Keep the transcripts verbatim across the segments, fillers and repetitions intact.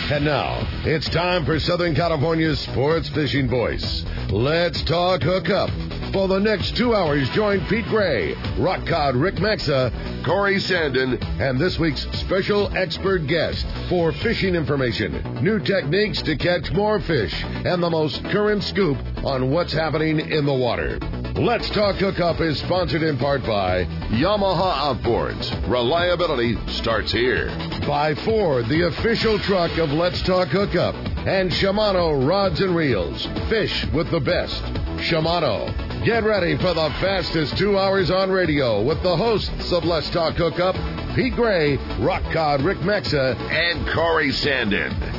And now, it's time for Southern California's sports fishing voice. Let's talk hookup. For the next two hours, join Pete Gray, Rock Cod Rick Maxa, Corey Sandin, and this week's special expert guest for fishing information, new techniques to catch more fish, and the most current scoop on what's happening in the water. Let's Talk Hookup is sponsored in part by Yamaha Outboards. Reliability starts here. By Ford, the official truck of Let's Talk Hookup. And Shimano Rods and Reels. Fish with the best. Shimano. Get ready for the fastest two hours on radio with the hosts of Let's Talk Hookup, Pete Gray, Rock Cod Rick Maxa, and Corey Sandin.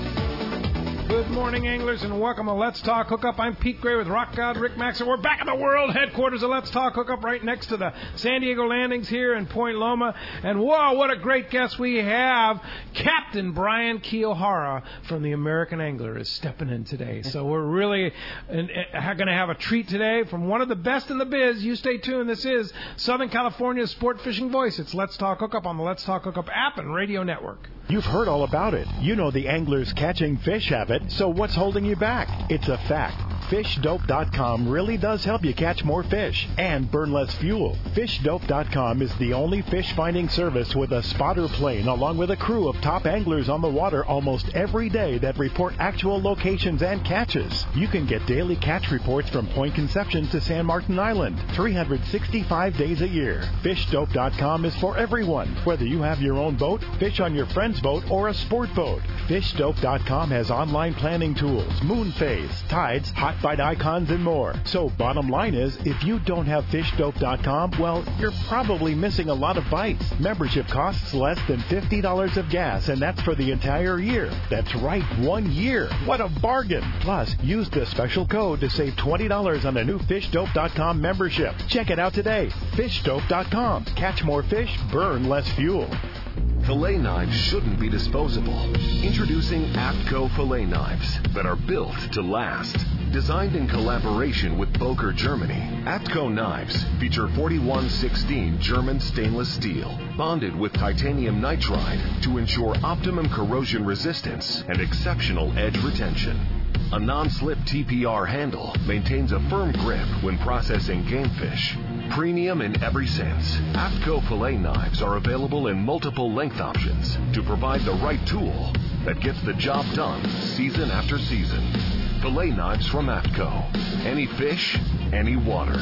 Good morning, anglers, and welcome to Let's Talk Hookup. I'm Pete Gray with Rock God Rick Maxa. We're back at the world headquarters of Let's Talk Hookup right next to the San Diego Landings here in Point Loma. And whoa, what a great guest we have. Captain Brian Kiyohara from the American Angler is stepping in today. So we're really going to have a treat today from one of the best in the biz. You stay tuned. This is Southern California's sport fishing voice. It's Let's Talk Hookup on the Let's Talk Hookup app and radio network. You've heard all about it. You know the angler's catching fish habit, so what's holding you back? It's a fact. fish dope dot com really does help you catch more fish and burn less fuel. fish dope dot com is the only fish finding service with a spotter plane along with a crew of top anglers on the water almost every day that report actual locations and catches. You can get daily catch reports from Point Conception to San Martin Island, three hundred sixty-five days a year. fish dope dot com is for everyone, whether you have your own boat, fish on your friend's boat, or a sport boat. fish dope dot com has online planning tools, moon phase, tides, hot bite icons, and more. So bottom line is, if you don't have fish dope dot com, well, you're probably missing a lot of bites. Membership costs less than fifty dollars of gas, and that's for the entire year. That's right, one year. What a bargain. Plus, use the special code to save twenty dollars on a new fish dope dot com membership. Check it out today. fish dope dot com. Catch more fish, burn less fuel. Fillet knives shouldn't be disposable. Introducing APTCO fillet knives that are built to last. Designed in collaboration with Boker, Germany, APTCO knives feature forty-one sixteen German stainless steel, bonded with titanium nitride to ensure optimum corrosion resistance and exceptional edge retention. A non-slip T P R handle maintains a firm grip when processing game fish. Premium in every sense, APTCO fillet knives are available in multiple length options to provide the right tool that gets the job done season after season. Fillet knives from APTCO. Any fish, any water.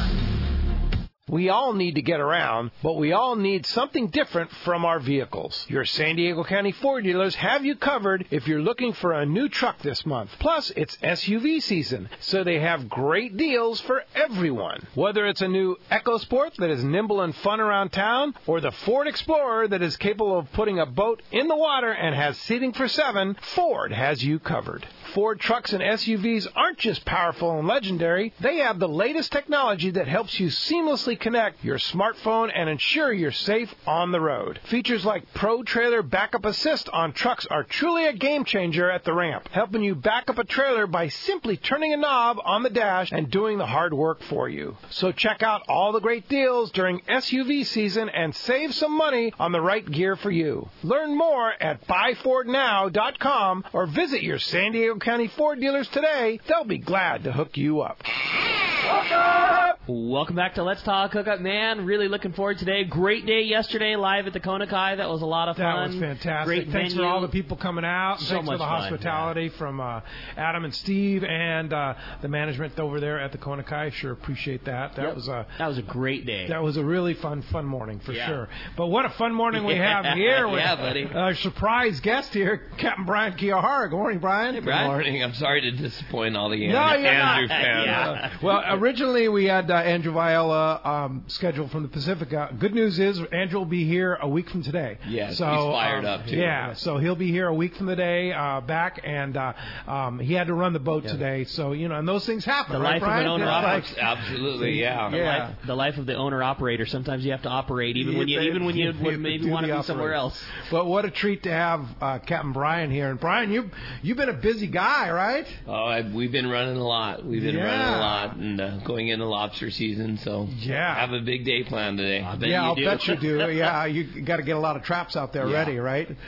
We all need to get around, but we all need something different from our vehicles. Your San Diego County Ford dealers have you covered if you're looking for a new truck this month. Plus, it's S U V season, so they have great deals for everyone. Whether it's a new EcoSport that is nimble and fun around town, or the Ford Explorer that is capable of putting a boat in the water and has seating for seven, Ford has you covered. Ford trucks and S U Vs aren't just powerful and legendary. They have the latest technology that helps you seamlessly connect your smartphone and ensure you're safe on the road. Features like Pro Trailer Backup Assist on trucks are truly a game changer at the ramp, helping you back up a trailer by simply turning a knob on the dash and doing the hard work for you. So check out all the great deals during S U V season and save some money on the right gear for you. Learn more at buy ford now dot com or visit your San Diego County Ford dealers today. They'll be glad to hook you up. Welcome back to Let's Talk Hookup, man. Really looking forward today. Great day yesterday live at the Kona Kai. That was a lot of fun. That was fantastic. Great thanks venue. for all the people coming out. So thanks much for the fun, hospitality yeah. from uh, Adam and Steve and uh, the management over there at the Kona Kai. Sure appreciate that. That yep. was a that was a great day. That was a really fun, fun morning for yeah. sure. But what a fun morning we have here with yeah, buddy. our surprise guest here, Captain Brian Kiyohara. Good morning, Brian. Hey, Brian. Good morning. I'm sorry to disappoint all the no, Andrew, you're Andrew not. fans. Yeah. Well, originally we had uh, Andrew Viola um, scheduled from the Pacific. Uh, good news is Andrew will be here a week from today. Yes, so, he's fired um, up, too. Yeah, so he'll be here a week from the day uh, back, and uh, um, he had to run the boat yeah. today. So, you know, and those things happen, the right, life Brian? of an owner-operator. Absolutely, yeah. The, yeah. life, the life of the owner-operator. Sometimes you have to operate even You when you say- even when you you would maybe want to be somewhere else. But what a treat to have uh, Captain Brian here. And, Brian, you, you've been a busy guy, right? Oh, I, we've been running a lot. We've been Yeah. running a lot and uh, going into lobster season, so Yeah. have a big day planned today. I bet yeah, you I'll do. bet you do. Yeah, you got to get a lot of traps out there Yeah. ready, right?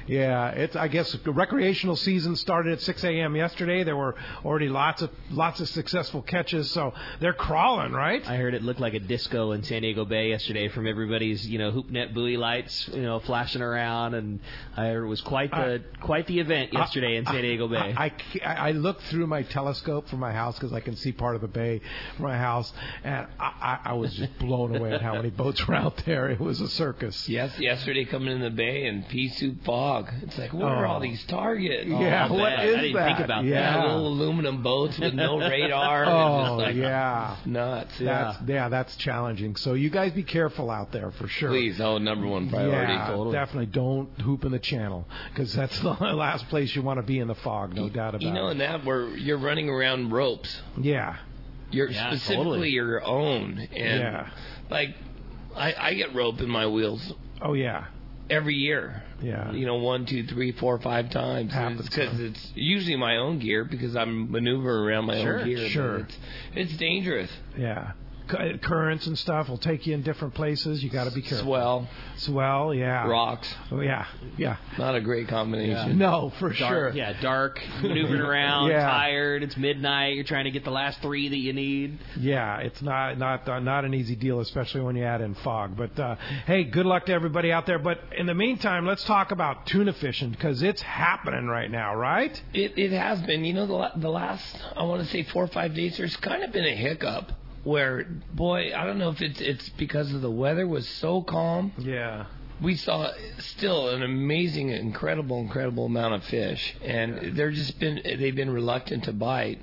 Yeah, it's. I guess the recreational season started at six a.m. yesterday. There were already lots of lots of successful catches, so they're crawling, right? I heard it looked like a disco in San Diego Bay yesterday from everybody's, you know, hoop net buoy lights, you know, flashing around, and I heard it was quite the I, quite the event yesterday I, in San Diego Bay. I, I, I looked through my telescope from my house because I can see part of the bay from my house, and I, I, I was just blown away at how many boats were out there. It was a circus. Yes, yesterday coming in the bay and pea soup fog. It's like, what oh. are all these targets? Yeah, oh, what man. is I didn't that? think about yeah. that. Little aluminum boats with no radar. Oh, like, yeah. Nuts. That's, yeah. yeah, that's challenging. So you guys be careful out there for sure. Please, oh, number one priority. Yeah, totally. definitely don't hoop in the channel because that's the last place you want to be in the fog, no you, doubt about it. You know, it. in that where you're running around ropes. Yeah. You're yeah, specifically totally. your own. And yeah. like, I, I get rope in my wheels. Oh, yeah. Every year. Yeah. You know, one, two, three, four, five times. Happens. Because it's, it's usually my own gear because I'm maneuvering around my sure, own gear. Sure. It's, it's dangerous. Yeah. Currents and stuff will take you in different places. You got to be careful. Swell. Swell, yeah. Rocks. Oh, yeah, yeah. Not a great combination. Yeah. No, for dark, sure. Yeah, dark, maneuvering around, yeah. tired. It's midnight. You're trying to get the last three that you need. Yeah, it's not not uh, not an easy deal, especially when you add in fog. But uh, hey, good luck to everybody out there. But in the meantime, let's talk about tuna fishing because it's happening right now, right? It it has been. You know, the la- the last I want to say four or five days, there's kind of been a hiccup. Where, boy, I don't know if it's it's because of the weather was so calm. Yeah. We saw still an amazing, incredible, incredible amount of fish, and yeah. they're just been they've been reluctant to bite.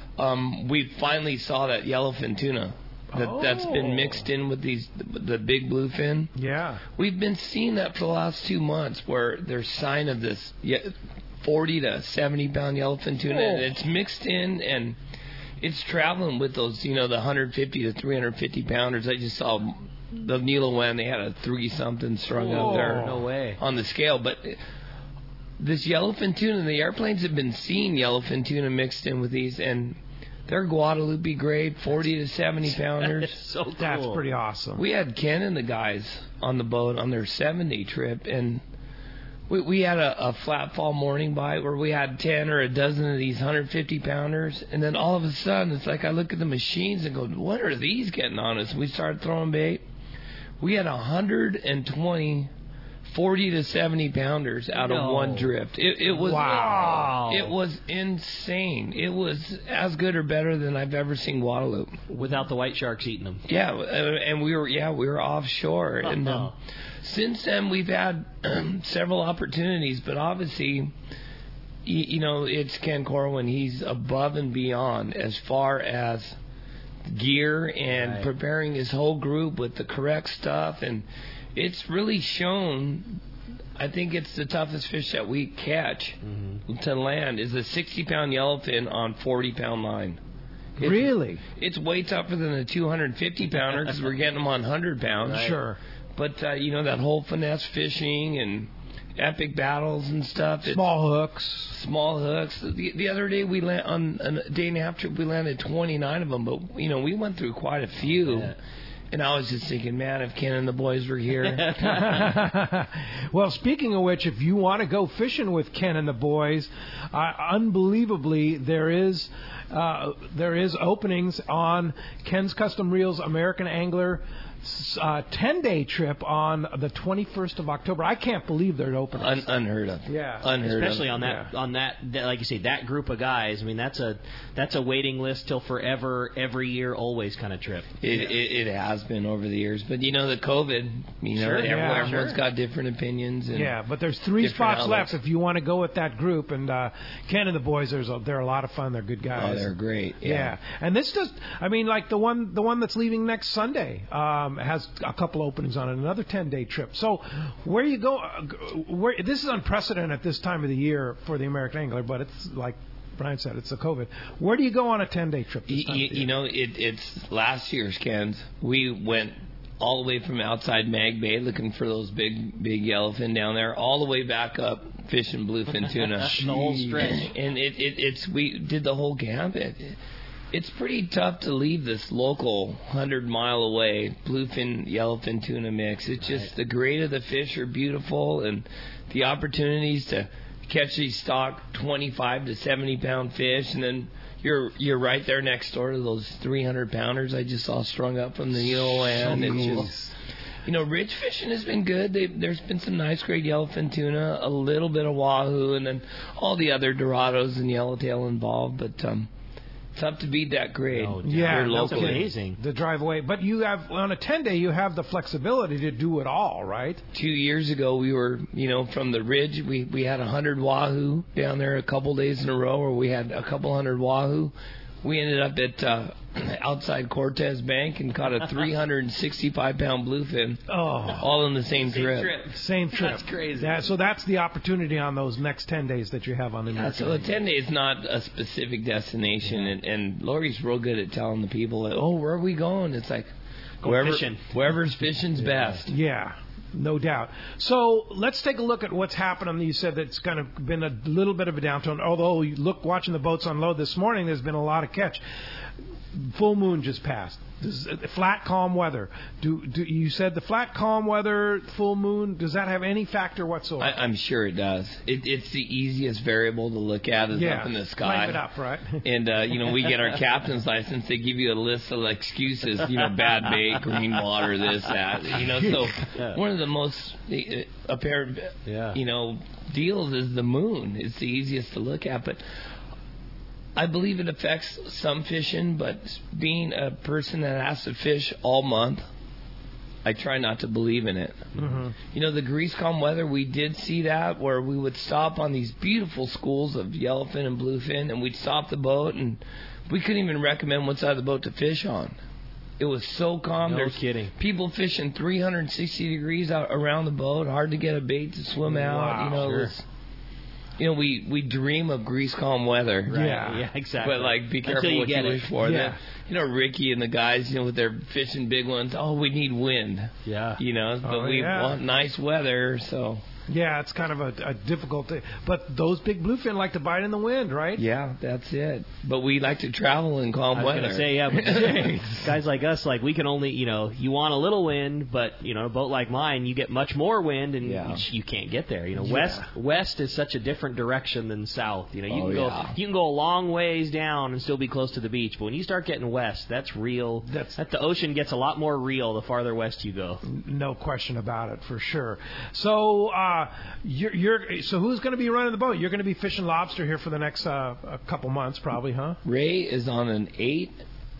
Um, we finally saw that yellowfin tuna that oh. that's been mixed in with these the big bluefin. Yeah. We've been seeing that for the last two months, where there's sign of this forty to seventy pound yellowfin tuna, oh. and it's mixed in and. It's traveling with those, you know, the one hundred fifty to three hundred fifty pounders. I just saw the Nelawan, they had a three something strung oh, up there. No way. On the scale. But this yellowfin tuna, the airplanes have been seeing yellowfin tuna mixed in with these, and they're Guadalupe grade, forty to seventy pounders. That's so cool. That's pretty awesome. We had Ken and the guys on the boat on their seven-day trip, and we, we had a, a flat fall morning bite where we had ten or a dozen of these one hundred fifty pounders, and then all of a sudden it's like I look at the machines and go, what are these getting on us? We started throwing bait. We had one hundred twenty forty to seventy pounders out no. of one drift. It, it was wow. It was insane. It was as good or better than I've ever seen Guadalupe. Without the white sharks eating them. Yeah, and we were yeah we were offshore, uh-huh. and um, since then we've had um, several opportunities, but obviously, you, you know, it's Ken Corwin. He's above and beyond as far as gear and right. preparing his whole group with the correct stuff, and it's really shown. I think it's the toughest fish that we catch mm-hmm. to land is a sixty pound yellowfin on forty pound line. It's, really? It's way tougher than a two hundred fifty pounder because we're getting them on one hundred pounds. Right. Sure. But, uh, you know, that whole finesse fishing and epic battles and stuff. Small hooks. Small hooks. The, the other day we land on a day and a half trip, we landed twenty-nine of them. But, you know, we went through quite a few. Yeah. And I was just thinking, man, if Ken and the boys were here. Well, speaking of which, if you want to go fishing with Ken and the boys, uh, unbelievably, there is uh, there is openings on Ken's Custom Reels American Angler uh, ten-day trip on the twenty-first of October. I can't believe they're open. Un- unheard of. Yeah, unheard especially of. on that yeah. on that, that like you say that group of guys. I mean, that's a that's a waiting list till forever, every year, always kind of trip. It, yeah. it, it has been over the years, but you know the COVID. You know, sure, everyone, yeah, everyone's sure. got different opinions. And yeah, but there's three spots outlets. left if you want to go with that group. And uh, Ken and the boys, there's a, they're a lot of fun. They're good guys. Oh, they're great. Yeah. yeah, and this just, I mean, like the one the one that's leaving next Sunday um, has a couple openings on it, another ten-day trip. So where you go, uh, where this is unprecedented at this time of the year for the American Angler, but it's like Brian said, it's the COVID. Where do you go on a ten-day trip this time You, of the year? you know, it, it's last year's Ken's. We went all the way from outside Mag Bay looking for those big, big yellowfin down there, all the way back up fishing bluefin tuna. The whole stretch. And it, it, it's we did the whole gambit. It's pretty tough to leave this local hundred mile away bluefin, yellowfin tuna mix. It's just right. The grade of the fish are beautiful, and the opportunities to catch these stock twenty-five to seventy pound fish, and then you're you're right there next door to those three hundred pounders I just saw strung up from the Needle Land. So and cool. just, you know, ridge fishing has been good. They, there's been some nice grade yellowfin tuna, a little bit of wahoo, and then all the other Dorados and yellowtail involved, but um tough to beat that grade. Oh, yeah, that's amazing. The drive away, but you have on a ten day, you have the flexibility to do it all, right? Two years ago, we were, you know, from the ridge, we we had a hundred wahoo down there a couple days in a row, where we had a couple hundred wahoo. We ended up at uh, outside Cortez Bank and caught a three hundred sixty-five pound bluefin, oh, all in the same, same trip. trip. Same trip. That's crazy. Yeah, so that's the opportunity on those next ten days that you have on the Yeah, so a ten day is not a specific destination, yeah. and, and Lori's real good at telling the people, that, oh, where are we going? It's like, Go wherever, fishing. wherever's fishing's yeah. best. Yeah. No doubt. So let's take a look at what's happening. You said that it's kind of been a little bit of a downturn. Although you look, watching the boats unload this morning, there's been a lot of catch. Full moon just passed. This, uh, flat, calm weather. Do, do you said the flat, calm weather, full moon? Does that have any factor whatsoever? I, I'm sure it does. It, it's the easiest variable to look at is yeah. up in the sky. Flame it up, right? And uh, you know, we get our captain's license. They give you a list of excuses. You know, bad bait, green water, this, that. You know, so yeah. one of the most uh, apparent, yeah. you know, deals is the moon. It's the easiest to look at, but I believe it affects some fishing, but being a person that has to fish all month, I try not to believe in it. Mm-hmm. You know, the grease calm weather, we did see that where we would stop on these beautiful schools of yellowfin and bluefin, and we'd stop the boat, and we couldn't even recommend what side of the boat to fish on. It was so calm. No There's kidding. People fishing three hundred sixty degrees out around the boat, hard to get a bait to swim out. Wow, you know, sure. it was, You know, we, we dream of grease calm weather. Right. Yeah. yeah, exactly. But, like, be careful you what get you it. wish for. Yeah. That, you know, Ricky and the guys, you know, with their fishing big ones, oh, we need wind. Yeah. You know, but Oh, we yeah. want nice weather, so. Yeah, it's kind of a, a difficult thing. But those big bluefin like to bite in the wind, right? Yeah, that's it. But we like to travel in calm I was weather. gonna say, yeah, but guys like us, like we can only, you know, you want a little wind, but you know, a boat like mine, you get much more wind, and Yeah. you, you can't get there. You know, Yeah. west west is such a different direction than south. You know, you Oh, can go yeah. you can go a long ways down and still be close to the beach, but when you start getting west, that's real. That's- that the ocean gets a lot more real the farther west you go. No question about it, for sure. So, uh, you're, you're so who's going to be running the boat? You're going to be fishing lobster here for the next uh, a couple months, probably, huh? Ray is on an eight,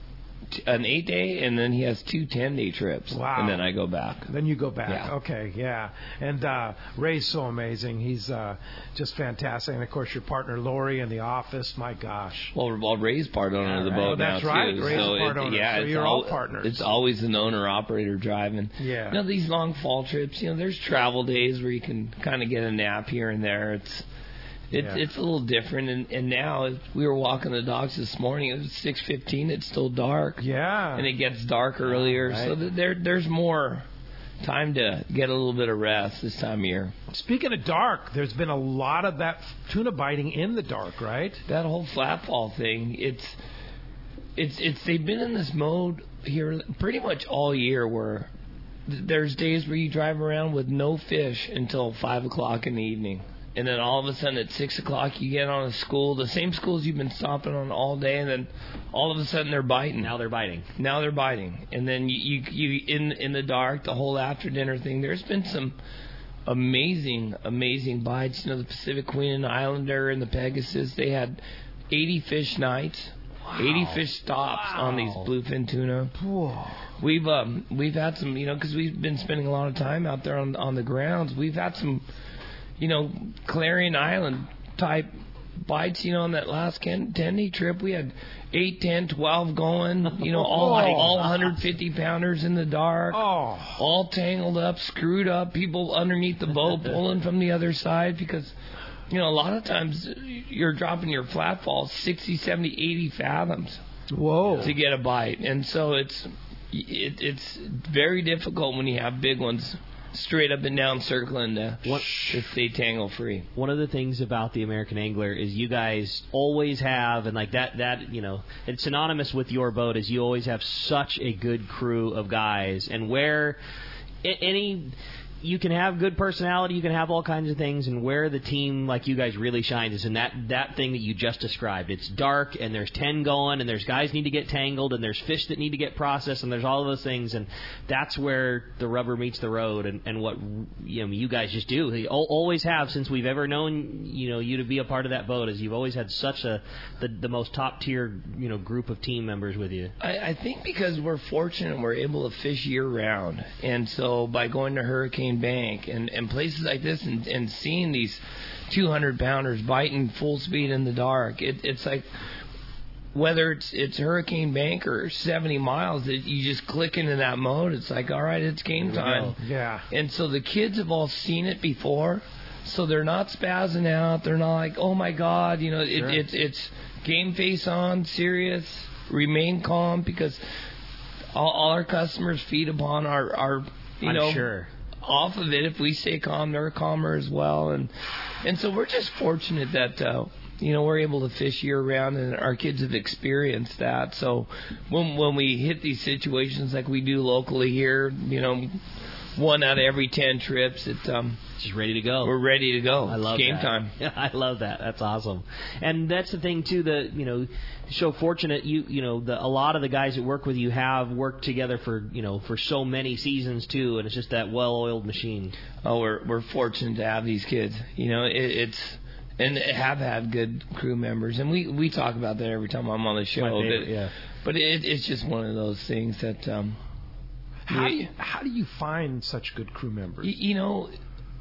an eight day, and then he has two ten day trips. Wow. And then I go back. Then you go back. Yeah. Okay, yeah. And uh, Ray's so amazing. He's uh, just fantastic. And of course, your partner Lori in the office. My gosh. Well, well, Ray's part owner Yeah, of the right. boat Oh, that's now right. too. Ray's so a part it, owner. yeah, So it's you're al- all partners. It's always an owner operator driving. Yeah. You know, these long fall trips. You know, there's travel days where you can kind of get a nap here and there. It's It's Yeah. it's a little different, and, and now we were walking the dogs this morning. It was six fifteen. It's still dark. Yeah. And it gets dark earlier, right. so th- there there's more time to get a little bit of rest this time of year. Speaking of dark, there's been a lot of that tuna biting in the dark, right? That whole flat fall thing, it's it's it's they've been in this mode here pretty much all year, where th- there's days where you drive around with no fish until five o'clock in the evening. And then all of a sudden at six o'clock you get on a school, the same schools you've been stopping on all day, and then all of a sudden they're biting. Now they're biting. Now they're biting. And then you, you, you in in the dark, the whole after dinner thing, there's been some amazing, amazing bites. You know, the Pacific Queen and Islander and the Pegasus, they had eighty fish nights, Wow. eighty fish stops Wow. on these bluefin tuna. Whoa. We've um we've had some, you know, because we've been spending a lot of time out there on on the grounds. We've had some, you know, Clarion Island type bites. You know, on that last ten-day trip, we had eight, ten, twelve going. You know, all Oh. all one hundred fifty pounders in the dark, Oh. all tangled up, screwed up. People underneath the boat pulling from the other side because, you know, a lot of times you're dropping your flat fall sixty, seventy, eighty fathoms Whoa. to get a bite, and so it's it, it's very difficult when you have big ones straight up and down circling to, What, to stay tangle free. One of the things about the American Angler is you guys always have, and like that, that you know, it's synonymous with your boat, is you always have such a good crew of guys. And where any... You can have good personality, you can have all kinds of things, and where the team like you guys really shines is in that, that thing that you just described. It's dark, and there's ten going, and there's guys need to get tangled, and there's fish that need to get processed, and there's all of those things, and that's where the rubber meets the road, and, and what you know you guys just do. You always have since we've ever known you know you to be a part of that boat, is you've always had such a the, the most top tier you know group of team members with you. I, I think because we're fortunate, we're able to fish year round, and so by going to Hurricane Bank and, and places like this and, and seeing these two hundred pounders biting full speed in the dark, it, it's like whether it's it's Hurricane Bank or seventy miles, it, you just click into that mode. It's like, all right, it's game time. Yeah. And so the kids have all seen it before, so they're not spazzing out. They're not like, oh my God, you know, it, Sure. it, it's game face on, serious, remain calm, because all, all our customers feed upon our, our you I'm know, sure. off of it. If we stay calm, they're calmer as well, and and so we're just fortunate that uh, you know we're able to fish year round, and our kids have experienced that. So when when we hit these situations like we do locally here, you know, one out of every ten trips, it um, Just ready to go. we're ready to go. I love it's game that. time. I love that. That's awesome. And that's the thing too. That you know, so fortunate you you know the a lot of the guys that work with you have worked together for you know for so many seasons too, and it's just that well-oiled machine. Oh, we're we're fortunate to have these kids. You know, it, it's and have had good crew members, and we we talk about that every time I'm on the show. My favorite, but yeah. but it, it's just one of those things that. Um, How do Yeah. you, how do you find such good crew members? Y- You know,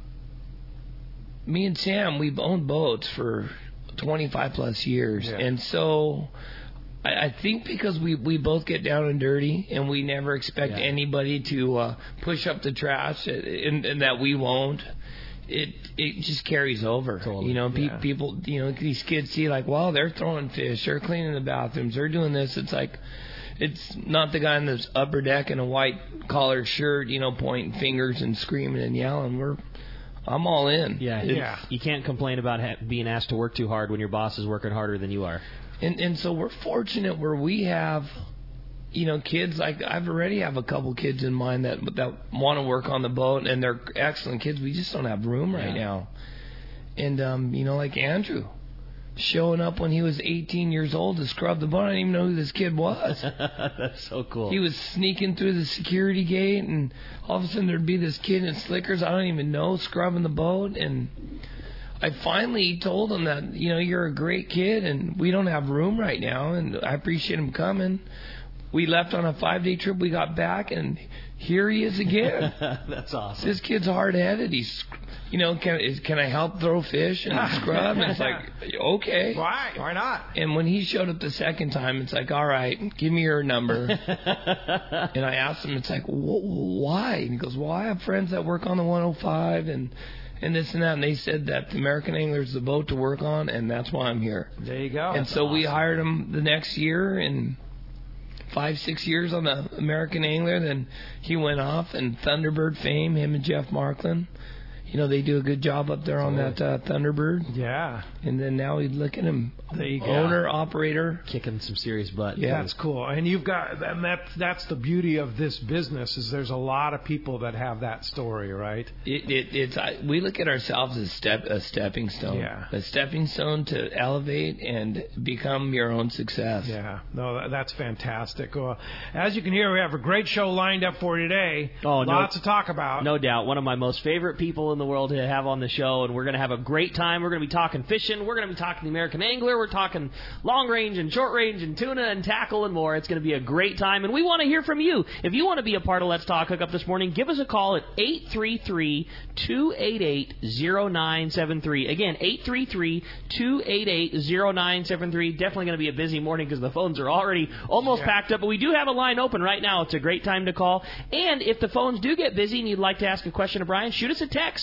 me and Sam, we've owned boats for twenty-five plus years, Yeah. and so I, I think because we we both get down and dirty, and we never expect Yeah. anybody to uh, push up the trash, and, and that we won't. It it just carries over. Totally. You know, pe- Yeah. people, you know, these kids see like, wow, they're throwing fish, they're cleaning the bathrooms, they're doing this. It's like. It's not the guy in the upper deck in a white collared shirt, you know, pointing fingers and screaming and yelling. We're, I'm all in. Yeah, It's- Yeah. You can't complain about ha- being asked to work too hard when your boss is working harder than you are. And and so we're fortunate where we have, you know, kids like I've already have a couple kids in mind that that want to work on the boat, and they're excellent kids. We just don't have room right Yeah. now. And um, you know, like Andrew, showing up when he was eighteen years old to scrub the boat. I didn't even know who this kid was. That's so cool. He was sneaking through the security gate, and all of a sudden there'd be this kid in slickers I don't even know scrubbing the boat. And I finally told him that, you know, you're a great kid, and we don't have room right now, and I appreciate him coming. We left on a five-day trip. We got back, and here he is again. That's awesome. This kid's hard-headed. He's, you know, can is, can I help throw fish and scrub? And it's like, okay. Why? Why not? And when he showed up the second time, it's like, all right, give me your number. And I asked him, it's like, wh- why? And he goes, well, I have friends that work on the one oh five and and this and that. And they said that the American Angler is the boat to work on, and that's why I'm here. There you go. and That's so we awesome. hired him the next year, and five, six years on the American Angler. Then he went off, and Thunderbird fame, him and Jeff Markland. You know, they do a good job up there on that uh, Thunderbird. Yeah. And then now we look at him, There you go. owner, operator. Kicking some serious butt. Yeah. That's cool. And you've got, and that's, that's the beauty of this business is there's a lot of people that have that story, right? It, it, it's I, we look at ourselves as step a stepping stone, Yeah. a stepping stone to elevate and become your own success. Yeah. No, that- that's fantastic. Well, as you can hear, we have a great show lined up for you today. Oh, no- Lots to talk about. No doubt. One of my most favorite people in the world to have on the show, and we're going to have a great time. We're going to be talking fishing. We're going to be talking the American Angler. We're talking long range and short range and tuna and tackle and more. It's going to be a great time, and we want to hear from you. If you want to be a part of Let's Talk Hookup this morning, give us a call at eight three three, two eight eight, zero nine seven three. Again, eight three three, two eight eight, zero nine seven three. Definitely going to be a busy morning because the phones are already almost Yeah. packed up, but we do have a line open right now. It's a great time to call. And if the phones do get busy and you'd like to ask a question of Brian, shoot us a text.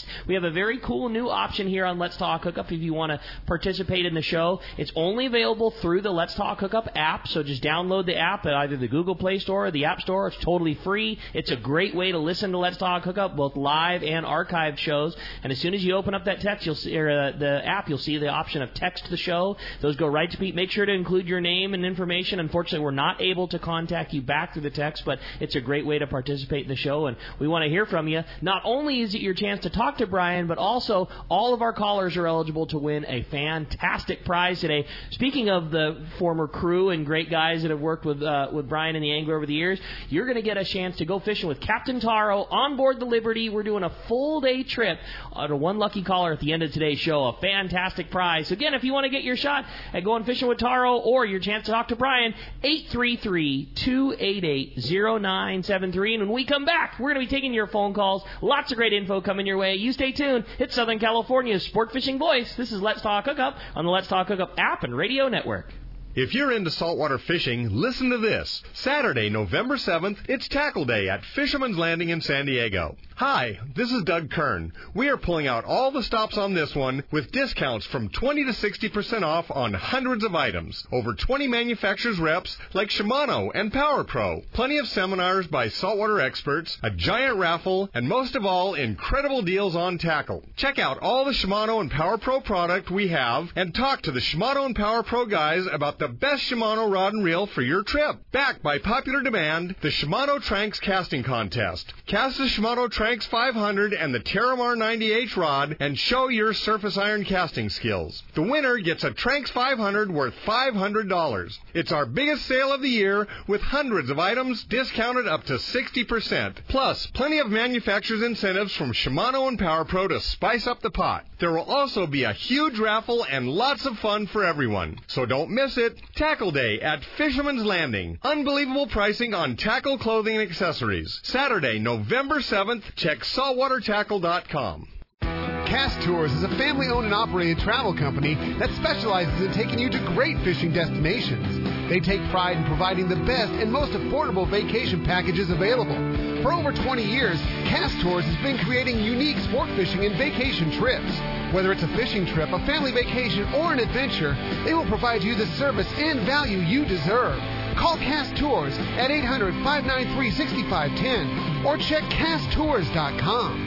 text. We have a very cool new option here on Let's Talk Hookup if you want to participate in the show. It's only available through the Let's Talk Hookup app, so just download the app at either the Google Play Store or the App Store. It's totally free. It's a great way to listen to Let's Talk Hookup, both live and archived shows. And as soon as you open up that text, you'll see, or uh, the app, you'll see the option of text the show. Those go right to Pete. Make sure to include your name and information. Unfortunately, we're not able to contact you back through the text, but it's a great way to participate in the show, and we want to hear from you. Not only is it your chance to talk to Brian, but also all of our callers are eligible to win a fantastic prize today. Speaking of the former crew and great guys that have worked with uh, with Brian and the Angler over the years, you're going to get a chance to go fishing with Captain Taro on board the Liberty. We're doing a full day trip uh, to one lucky caller at the end of today's show. A fantastic prize. So again, if you want to get your shot at going fishing with Taro or your chance to talk to Brian, eight three three, two eight eight, zero nine seven three. And when we come back, we're going to be taking your phone calls. Lots of great info coming your way. You stay tuned. It's Southern California's sport fishing voice. This is Let's Talk Hookup on the Let's Talk Hookup app and radio network. If you're into saltwater fishing, listen to this. Saturday, November seventh, it's Tackle Day at Fisherman's Landing in San Diego. Hi, this is Doug Kern. We are pulling out all the stops on this one with discounts from twenty to sixty percent off on hundreds of items. Over twenty manufacturers reps like Shimano and Power Pro. Plenty of seminars by saltwater experts, a giant raffle, and most of all, incredible deals on tackle. Check out all the Shimano and Power Pro product we have and talk to the Shimano and Power Pro guys about the best Shimano rod and reel for your trip. Backed by popular demand, the Shimano Tranks Casting Contest. Cast the Shimano Tranks five hundred and the Terramar ninety H rod and show your surface iron casting skills. The winner gets a Tranks five hundred worth five hundred dollars. It's our biggest sale of the year with hundreds of items discounted up to sixty percent. Plus, plenty of manufacturers' incentives from Shimano and Power Pro to spice up the pot. There will also be a huge raffle and lots of fun for everyone. So don't miss it. Tackle Day at Fisherman's Landing. Unbelievable pricing on tackle, clothing, and accessories. Saturday, November seventh. Check saltwater tackle dot com. Cast Tours is a family-owned and operated travel company that specializes in taking you to great fishing destinations. They take pride in providing the best and most affordable vacation packages available. For over twenty years, Cast Tours has been creating unique sport fishing and vacation trips. Whether it's a fishing trip, a family vacation, or an adventure, they will provide you the service and value you deserve. Call Cast Tours at eight hundred, five nine three, six five one zero or check cast tours dot com.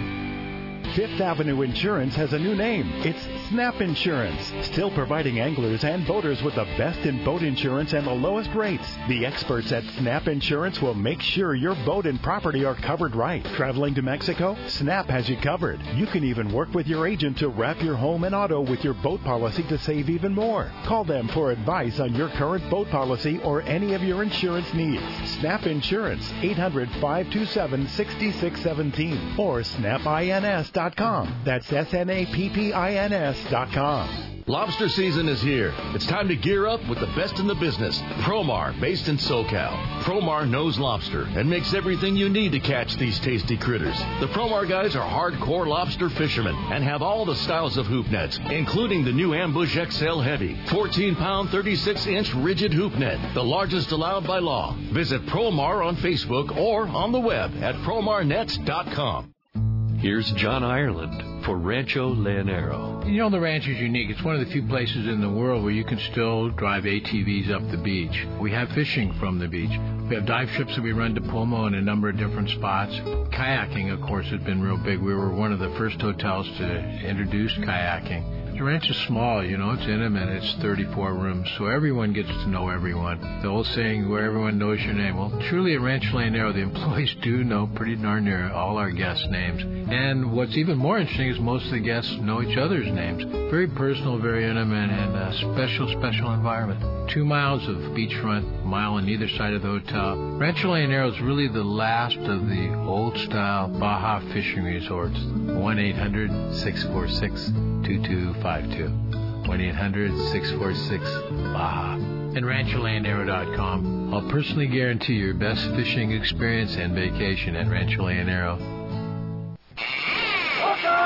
Fifth Avenue Insurance has a new name. It's Snap Insurance, still providing anglers and boaters with the best in boat insurance and the lowest rates. The experts at Snap Insurance will make sure your boat and property are covered right. Traveling to Mexico? Snap has you covered. You can even work with your agent to wrap your home and auto with your boat policy to save even more. Call them for advice on your current boat policy or any of your insurance needs. Snap Insurance, eight hundred, five two seven, six six one seven or snap ins dot com. That's S N A P P I N S dot com. Lobster season is here. It's time to gear up with the best in the business. Promar, based in SoCal. Promar knows lobster and makes everything you need to catch these tasty critters. The Promar guys are hardcore lobster fishermen and have all the styles of hoop nets, including the new Ambush X L Heavy, fourteen pound, thirty-six inch rigid hoop net, the largest allowed by law. Visit Promar on Facebook or on the web at promar nets dot com. Here's John Ireland for Rancho Leonero. You know, the ranch is unique. It's one of the few places in the world where you can still drive A T Vs up the beach. We have fishing from the beach. We have dive trips that we run to Pomo in a number of different spots. Kayaking, of course, has been real big. We were one of the first hotels to introduce kayaking. The ranch is small, you know, it's intimate, it's thirty-four rooms, so everyone gets to know everyone. The old saying, where everyone knows your name. Well, truly at Rancho Leonero, the employees do know pretty darn near all our guests' names. And what's even more interesting is most of the guests know each other's names. Very personal, very intimate, and a special, special environment. Two miles of beachfront, a mile on either side of the hotel. Rancho Leonero is really the last of the old-style Baja fishing resorts. one eight hundred, six four six, two two five two. one eight hundred, six four six, Baja. And rancho leonero dot com. I'll personally guarantee your best fishing experience and vacation at Rancho Leonero.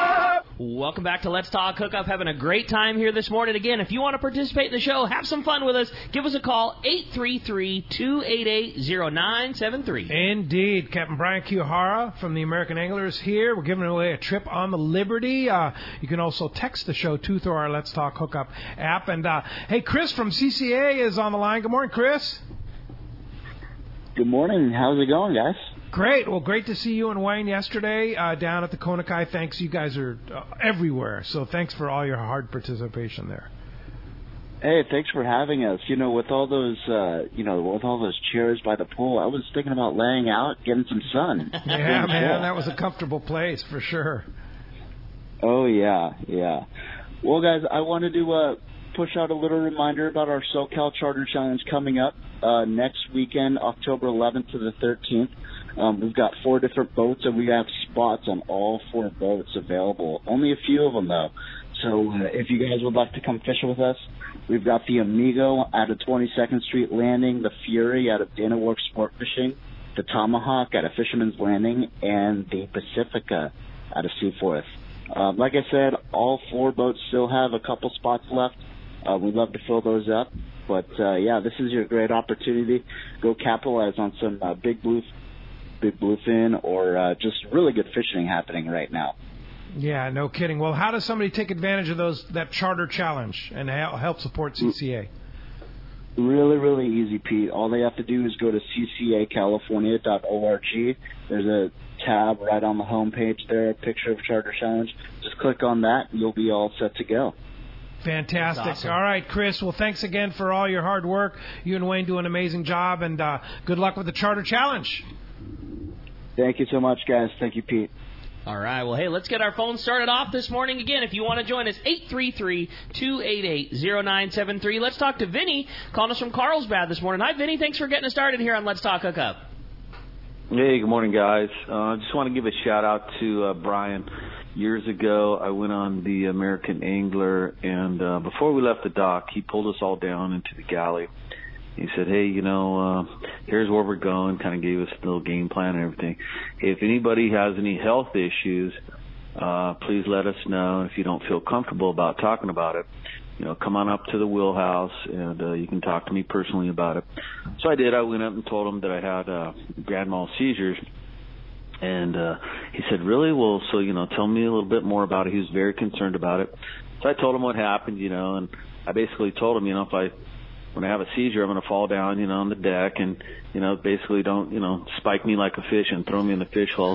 Welcome back to Let's Talk Hookup. Having a great time here this morning. Again, if you want to participate in the show, have some fun with us, give us a call, eight three three, two eight eight, zero nine seven three. Indeed. Captain Brian Kiyahara from the American Anglers here. We're giving away a trip on the Liberty. Uh, you can also text the show, too, through our Let's Talk Hookup app. And, uh, hey, Chris from C C A is on the line. Good morning, Chris. Good morning. How's it going, guys? Great. Well, great to see you and Wayne yesterday uh, down at the Kona Kai. Thanks. You guys are uh, everywhere. So thanks for all your hard participation there. Hey, thanks for having us. You know, with all those, uh, you know, with all those chairs by the pool, I was thinking about laying out, getting some sun. Yeah, man, that was a comfortable place for sure. Oh, yeah, yeah. Well, guys, I wanted to uh, push out a little reminder about our SoCal Charter Challenge coming up uh, next weekend, October eleventh to the thirteenth. Um, we've got four different boats, and we have spots on all four boats available. Only a few of them, though. So uh, if you guys would like to come fishing with us, we've got the Amigo out of twenty-second Street Landing, the Fury out of Dana Wharf Sport Fishing, the Tomahawk out of Fisherman's Landing, and the Pacifica out of Seaforth. Uh, like I said, all four boats still have a couple spots left. Uh, we'd love to fill those up. But, uh, yeah, this is your great opportunity. Go capitalize on some uh, big blue big bluefin or uh, just really good fishing happening right now. Yeah, no kidding. Well, how does somebody take advantage of those that charter challenge and help support C C A? Really, really easy, Pete. All they have to do is go to c c a california dot org. There's a tab right on the home page there, a picture of Charter Challenge. Just click on that, and you'll be all set to go. Fantastic. Awesome. All right, Chris. Well, thanks again for all your hard work. You and Wayne do an amazing job, and uh, good luck with the Charter Challenge. Thank you so much, guys. Thank you, Pete. All right. Well, hey, let's get our phone started off this morning. Again, if you want to join us, eight three three, two eight eight, zero nine seven three. Let's talk to Vinny, calling us from Carlsbad this morning. Hi, Vinny. Thanks for getting us started here on Let's Talk Hookup. Hey, good morning, guys. I uh, just want to give a shout-out to uh, Brian. Years ago, I went on the American Angler, and uh, before we left the dock, he pulled us all down into the galley. He said, hey, you know, uh, here's where we're going, kind of gave us a little game plan and everything. Hey, if anybody has any health issues, uh, please let us know. If you don't feel comfortable about talking about it, you know, come on up to the wheelhouse, and uh, you can talk to me personally about it. So I did. I went up and told him that I had uh, grand mal seizures. And uh, he said, really? Well, so, you know, tell me a little bit more about it. He was very concerned about it. So I told him what happened, you know, and I basically told him, you know, if I, when I have a seizure, I'm going to fall down, you know, on the deck and, you know, basically don't, you know, spike me like a fish and throw me in the fish hole.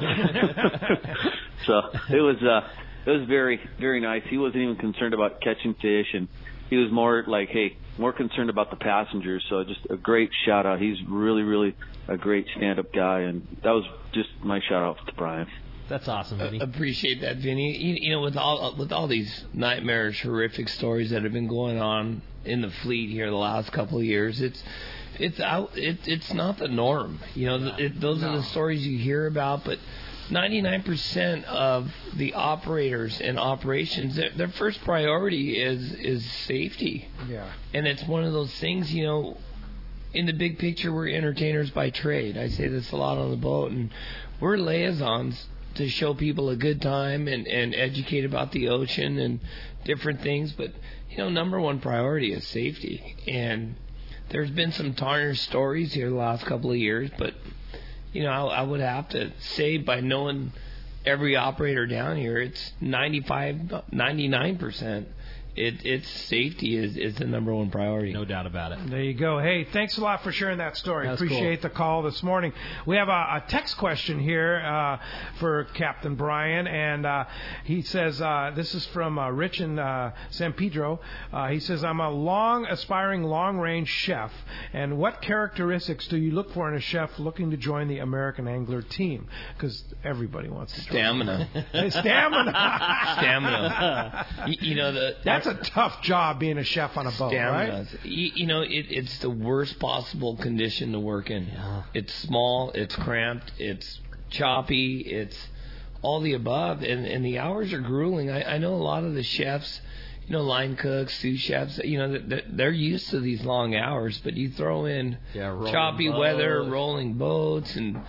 So it was, uh, it was very, very nice. He wasn't even concerned about catching fish, and he was more like, hey, more concerned about the passengers. So just a great shout out. He's really, really a great stand-up guy, and that was just my shout out to Brian. That's awesome, Vinny. Uh, appreciate that, Vinny. You, you know, with all with all these nightmarish, horrific stories that have been going on in the fleet here the last couple of years, it's it's out. It, it's not the norm. You know, no. it, those no. are the stories you hear about, but ninety-nine percent of the operators and operations, their, their first priority is is safety. Yeah. And it's one of those things, you know, in the big picture, we're entertainers by trade. I say this a lot on the boat, and we're liaisons to show people a good time and, and educate about the ocean and different things. But, you know, number one priority is safety. And there's been some tarnished stories here the last couple of years, but you know, I, I would have to say, by knowing every operator down here, it's ninety-five, ninety-nine percent. It, it's safety is, is the number one priority. No doubt about it. There you go. Hey, thanks a lot for sharing that story. That's Appreciate cool. the call this morning. We have a, a text question here uh, for Captain Brian, and uh, he says, uh, this is from uh, Rich in uh, San Pedro. Uh, he says, I'm a long, aspiring long-range chef, and what characteristics do you look for in a chef looking to join the American Angler team? Because everybody wants to Stamina. join. Stamina. Stamina. you, you know, the, that's It's a tough job being a chef on a boat, Stamina. right? You, you know, it, it's the worst possible condition to work in. Yeah. It's small, it's cramped, it's choppy, it's all the above, and, and the hours are grueling. I, I know a lot of the chefs, you know, line cooks, sous chefs, you know, they're used to these long hours, but you throw in yeah, choppy boats. weather, rolling boats, and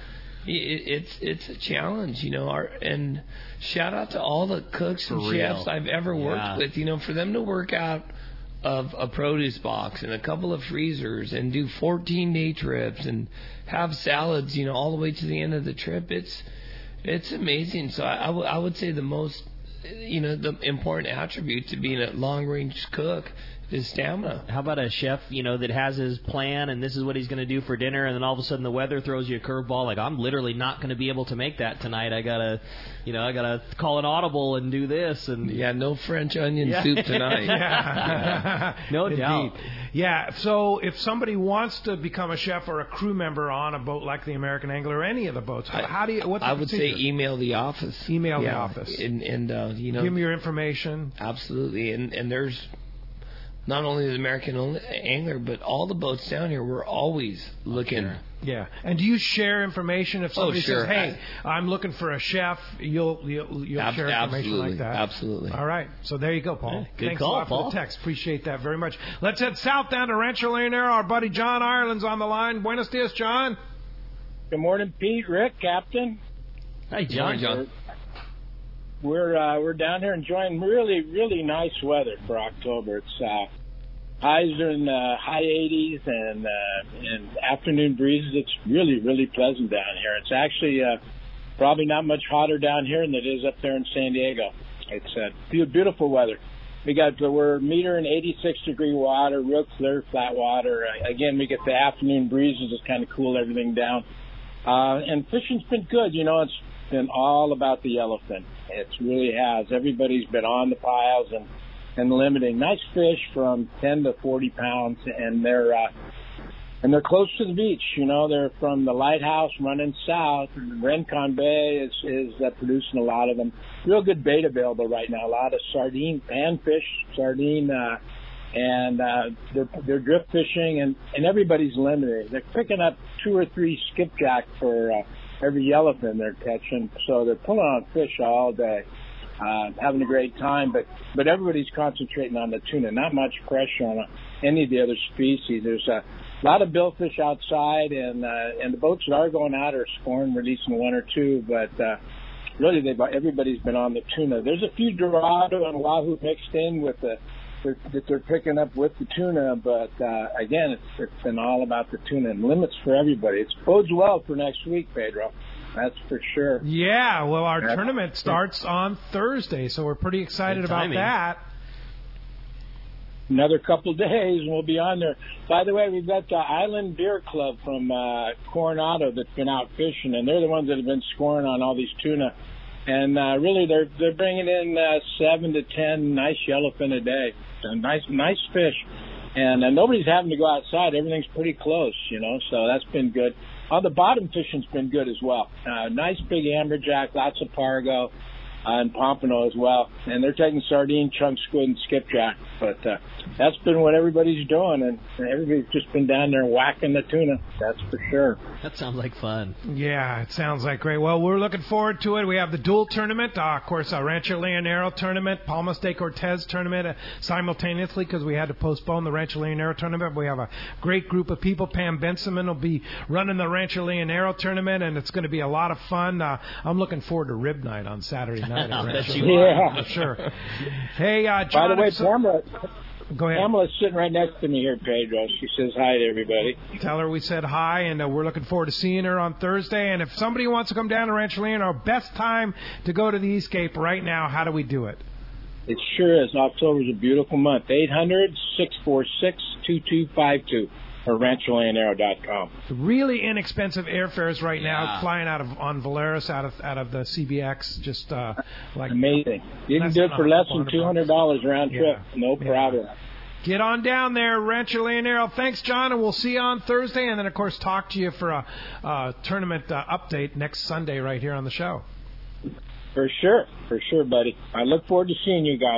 it's it's a challenge, you know. Our and shout out to all the cooks and For real. chefs I've ever worked Yeah. with. You know, for them to work out of a produce box and a couple of freezers and do fourteen day trips and have salads, you know, all the way to the end of the trip. It's it's amazing. So I, I, w- I would say the most, you know, the important attribute to being a long range cook is stamina. How about a chef, you know, that has his plan and this is what he's going to do for dinner, and then all of a sudden the weather throws you a curveball, like I'm literally not going to be able to make that tonight. I gotta, you know, I gotta call an audible and do this, and yeah, no French onion Yeah. soup tonight. Yeah. No Indeed. doubt. Yeah, so if somebody wants to become a chef or a crew member on a boat like the American Angler or any of the boats, how, how do you? What's the I would say procedure? email the office. Email the Yeah, office. and and uh, you know, Give me your information. Absolutely, and and there's not only the American Angler, but all the boats down here. We're always looking. Yeah, and do you share information if somebody Oh, sure. says, "Hey, I'm looking for a chef"? You'll you'll, you'll Ab- share information absolutely, like that. absolutely. All right, so there you go, Paul. Hey, good Thanks call, a lot Paul. for the text. Appreciate that very much. Let's head south down to Rancho Leonero. Our buddy John Ireland's on the line. Buenos dias, John. Good morning, Pete, Rick, Captain. Hey, John. John. We're uh, we're down here enjoying really really nice weather for October. It's uh, highs are in the high eighties and uh, and afternoon breezes. It's really really pleasant down here. It's actually uh, probably not much hotter down here than it is up there in San Diego. It's uh, be- beautiful weather. We got we're meter in eighty-six degree water, real clear flat water. Uh, again, we get the afternoon breezes to kind of cool everything down. Uh, and fishing's been good. You know, it's been all about the yellowfin. It really has. Everybody's been on the piles and, and limiting. Nice fish from ten to forty pounds, and they're uh, and they're close to the beach. You know, they're from the lighthouse running south. And Rincon Bay is is uh, producing a lot of them. Real good bait available right now. A lot of sardine, panfish, sardine. Uh, And uh, they're they're drift fishing, and, and everybody's limited. They're picking up two or three skipjack for uh, every yellowfin they're catching, so they're pulling on fish all day, uh, having a great time. But but everybody's concentrating on the tuna. Not much pressure on uh, any of the other species. There's a lot of billfish outside, and uh, and the boats that are going out are scoring, releasing one or two, but. Uh, Really, they've, everybody's been on the tuna. There's a few Dorado and Wahoo mixed in with the that they're picking up with the tuna, but uh, again, it's, it's been all about the tuna and limits for everybody. It bodes well for next week, Pedro. That's for sure. Yeah, well, our That's- tournament starts on Thursday, so we're pretty excited Good about timing. that. Another couple of days, and we'll be on there. By the way, we've got the Island Beer Club from uh, Coronado that's been out fishing, and they're the ones that have been scoring on all these tuna. And uh, really, they're they're bringing in uh, seven to ten nice yellowfin a day. So nice nice fish, and uh, nobody's having to go outside. Everything's pretty close, you know. So that's been good. On the bottom fishing's been good as well. Uh, nice big amberjack, lots of pargo, uh, and pompano as well. And they're taking sardine, chunk squid, and skipjack. But uh, that's been what everybody's doing, and everybody's just been down there whacking the tuna. That's for sure. That sounds like fun. Yeah, it sounds like great. Well, we're looking forward to it. We have the dual tournament, uh, of course, our Rancho Leonero tournament, Palmas de Cortez tournament uh, simultaneously because we had to postpone the Rancho Leonero tournament. We have a great group of people. Pam Benjamin will be running the Rancho Leonero tournament, and it's going to be a lot of fun. Uh, I'm looking forward to rib night on Saturday night. I at bet Rancho you Leonero, are. for sure. Hey, uh, John. By the way, if so- Pamela, Go ahead. Pamela's sitting right next to me here, Pedro. She says hi to everybody. Tell her we said hi, and uh, we're looking forward to seeing her on Thursday. And if somebody wants to come down to Rancho Leonero, best time to go to the Eastcape right now, how do we do it? It sure is. October's a beautiful month. eight hundred, six four six, two two five two or rancho leonero dot com. Really inexpensive airfares right now, Yeah. flying out of on Valeris out of out of the C B X, just uh, like Amazing. You can less do it than for less than one two hundred hundred dollars round trip. Yeah. No Yeah. problem. Get on down there, Rancho Leonero. Thanks, John, and we'll see you on Thursday. And then, of course, talk to you for a uh, tournament uh, update next Sunday right here on the show. For sure. For sure, buddy. I look forward to seeing you guys.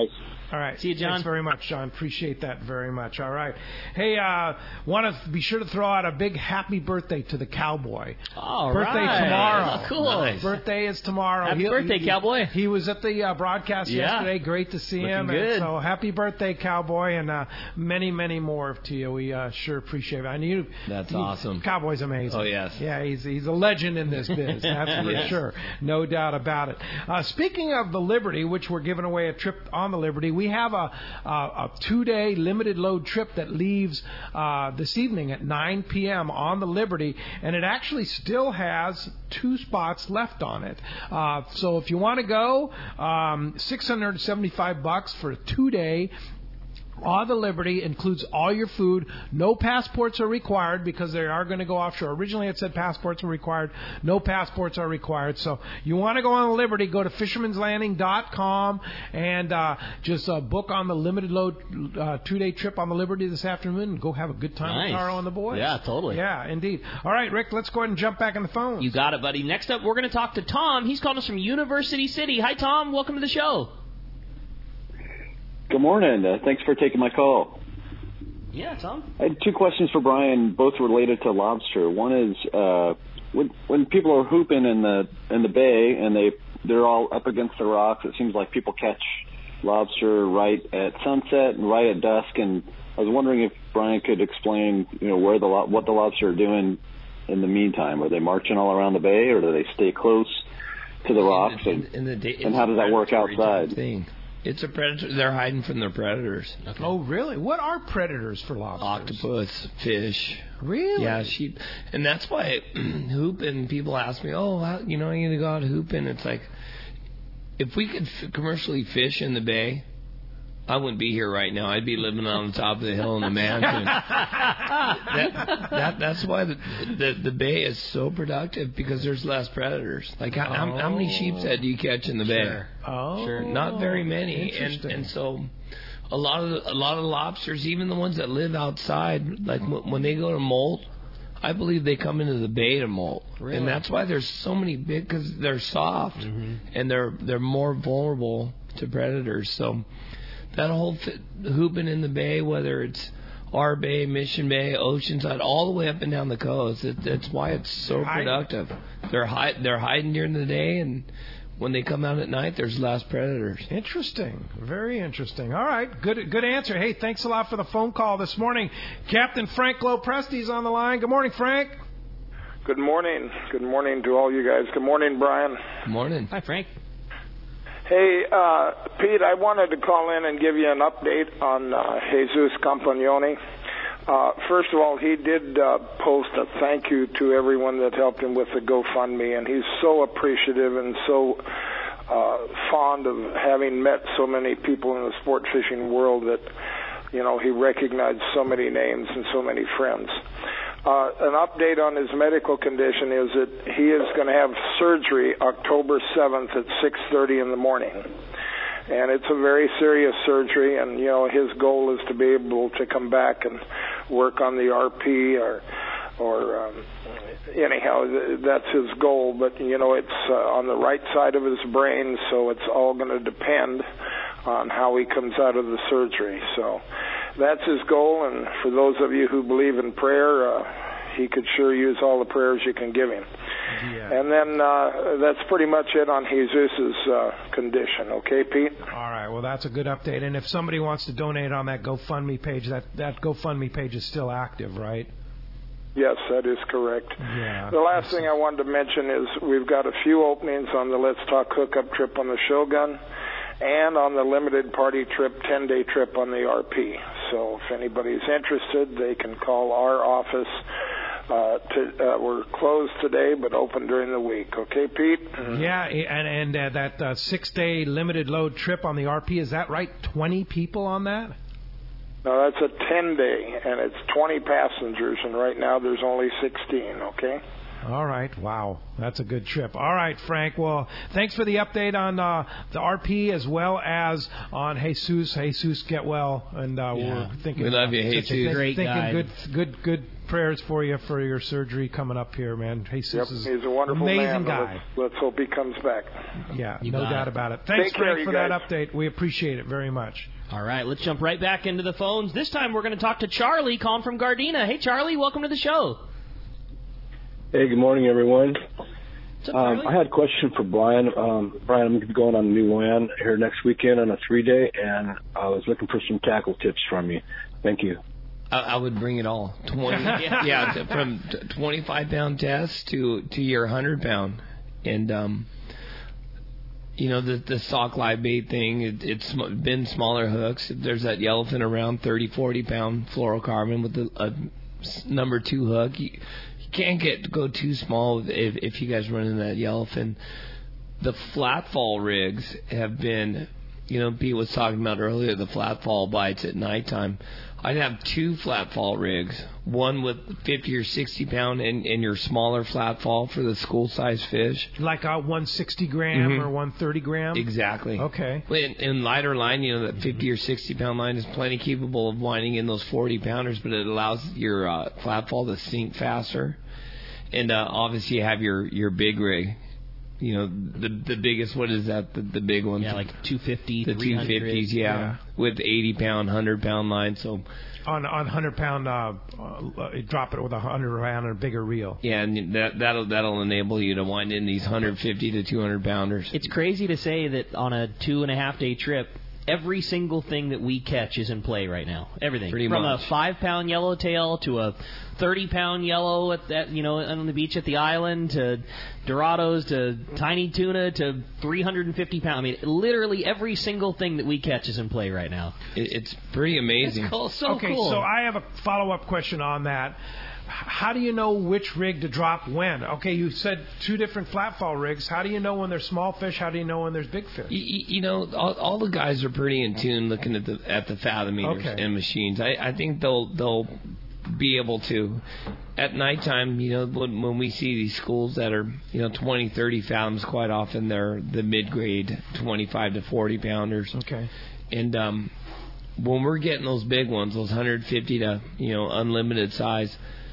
All right. See you, John. Thanks very much, John. Appreciate that very much. All right. Hey, uh, want to be sure to throw out a big happy birthday to the Cowboy. All birthday right. tomorrow. Oh, cool. Nice. Birthday is tomorrow. Happy He- birthday, he, Cowboy. He was at the uh, broadcast Yeah. yesterday. Great to see Looking him. good. And so happy birthday, Cowboy, and uh, many, many more to you. We uh, sure appreciate it. I knew That's he- awesome. Cowboy's amazing. Oh, yes. Yeah, he's he's a legend in this biz. That's for Yes. sure. No doubt about it. Uh, speaking of the Liberty, which we're giving away a trip on the Liberty, we have a, a, a two-day limited load trip that leaves uh, this evening at nine p.m. on the Liberty, and it actually still has two spots left on it. Uh, so if you want to go, um, six hundred seventy-five bucks for a two-day. On the Liberty includes all your food. No passports are required because they are going to go offshore. Originally it said passports were required. No passports are required. So you want to go on the Liberty, go to fisherman's landing dot com and uh, just uh, book on the limited load uh, two-day trip on the Liberty this afternoon and go have a good time Nice. with Taro and the boys. Yeah, totally. Yeah, indeed. All right, Rick, let's go ahead and jump back in the phone. You got it, buddy. Next up, we're going to talk to Tom. He's calling us from University City. Hi, Tom. Welcome to the show. Good morning. Uh, thanks for taking my call. Yeah, Tom. I had two questions for Brian, both related to lobster. One is uh, when when people are hooping in the in the bay and they they're all up against the rocks. It seems like people catch lobster right at sunset and right at dusk. And I was wondering if Brian could explain, you know, where the lo- what the lobster are doing in the meantime. Are they marching all around the bay, or do they stay close to the rocks? In, And, in the day, and how does that work outside? Thing. It's a predator. They're hiding from their predators. Okay. Oh, really? What are predators for lobsters? Octopus, fish. Really? Yeah, sheep. And that's why hooping, people ask me, oh, how, you know, you go out hooping. It's like, if we could f- commercially fish in the bay, I wouldn't be here right now. I'd be living on the top of the hill in the mansion. that, that, that's why the, the the bay is so productive, because there's less predators. Like how, how, how many sheep's head do you catch in the bay? Sure. Oh, sure, not very many. And interesting. and so a lot of the, a lot of lobsters, even the ones that live outside, like w- when they go to molt, I believe they come into the bay to molt. Really? And that's why there's so many big, because they're soft Mm-hmm. and they're they're more vulnerable to predators. So that whole th- hooping in the bay, whether it's our bay, Mission Bay, Oceanside, all the way up and down the coast, it, that's why it's so They're hiding. productive. They're hi- they're hiding during the day, and when they come out at night, there's less predators. Interesting. Very interesting. All right. Good good answer. Hey, thanks a lot for the phone call this morning. Captain Frank Lopresti's on the line. Good morning, Frank. Good morning. Good morning to all you guys. Good morning, Brian. Good morning. Hi, Frank. Hey, uh, Pete, I wanted to call in and give you an update on uh, Jesus Campagnoni. Uh, first of all, he did uh, post a thank you to everyone that helped him with the GoFundMe, and he's so appreciative and so uh, fond of having met so many people in the sport fishing world that, you know, he recognized so many names and so many friends. Uh, an update on his medical condition is that he is going to have surgery October seventh at six thirty in the morning. And it's a very serious surgery, and, you know, his goal is to be able to come back and work on the R P or, or um, anyhow, that's his goal. But, you know, it's uh, on the right side of his brain, so it's all going to depend on how he comes out of the surgery. So that's his goal, and for those of you who believe in prayer, uh, he could sure use all the prayers you can give him. Yeah. And then uh, that's pretty much it on Jesus's uh, condition. Okay, Pete? All right. Well, that's a good update. And if somebody wants to donate on that GoFundMe page, that, that GoFundMe page is still active, right? Yes, that is correct. Yeah. The last thing I wanted to mention is we've got a few openings on the Let's Talk Hookup trip on the Shogun and on the limited party trip, ten-day trip on the R P. So if anybody's interested, they can call our office. Uh, to, uh, we're closed today, but open during the week. Okay, Pete? Yeah, and and uh, that uh, six-day limited load trip on the R P, is that right? twenty people on that? No, that's a ten-day, and it's twenty passengers, and right now there's only sixteen, okay? All right. Wow. That's a good trip. All right, Frank. Well, thanks for the update on uh, the R P as well as on Jesus. Jesus, get well. And uh, Yeah. we're thinking, We love you, uh, Jesus. think- Great thinking guy. good, good, good prayers for you for your surgery coming up here, man. Jesus Yep, is he's a wonderful amazing man. guy. Let's, let's hope he comes back. Yeah, You no got doubt it. about it. Thanks, Take care, Frank, you for that guys. update. We appreciate it very much. All right, let's jump right back into the phones. This time we're going to talk to Charlie, calling from Gardena. Hey, Charlie, welcome to the show. Hey, good morning, everyone. What's up, um, I had a question for Brian. Um, Brian, I'm going to be going on a new land here next weekend on a three-day, and I was looking for some tackle tips from you. Thank you. I, I would bring it all. twenty, yeah, yeah to, from twenty-five pound test to to your one hundred pound, and um, you know the the sock live bait thing. It, it's been smaller hooks. There's that yellowfin around thirty, forty pound fluorocarbon with a, a number two hook. You, you can't get go too small if if you guys run in that yellowfin. The flat fall rigs have been, you know, Pete was talking about earlier, the flat fall bites at nighttime. I'd have two flat fall rigs, one with fifty or sixty pound and, and your smaller flat fall for the school size fish. Like a one sixty gram Mhm. or one thirty gram? Exactly. Okay. In, in lighter line, you know, that fifty or sixty pound line is plenty capable of winding in those forty pounders, but it allows your uh, flat fall to sink faster. And uh, obviously you have your, your big rig. You know, the the biggest, what is that, the, the big ones? Yeah, like two fifty, the three hundred. two fifties, yeah, yeah. with eighty pound, one hundred pound line. So On on one hundred pound, uh, uh, drop it with a one hundred pound and a bigger reel. yeah, and that that'll that'll enable you to wind in these one fifty to two hundred pounders. It's crazy to say that on a two and a half day trip, every single thing that we catch is in play right now. Everything. Pretty From much. a five pound yellowtail to a thirty pound yellow at that, you know, on the beach at the island, to Dorados, to tiny tuna, to three hundred fifty pound. I mean, literally every single thing that we catch is in play right now. It, it's pretty amazing. It's cool. So okay, cool. so I have a follow-up question on that. How do you know which rig to drop when? Okay, you said two different flatfall rigs. How do you know when there's small fish? How do you know when there's big fish? You, you know, all, all the guys are pretty in tune looking at the at the fathometers Okay. and machines. I, I think they'll they'll be able to. At nighttime, you know, when, when we see these schools that are, you know, twenty, thirty fathoms, quite often they're the mid-grade twenty-five to forty pounders. Okay. And um, when we're getting those big ones, those one fifty to, you know, unlimited size,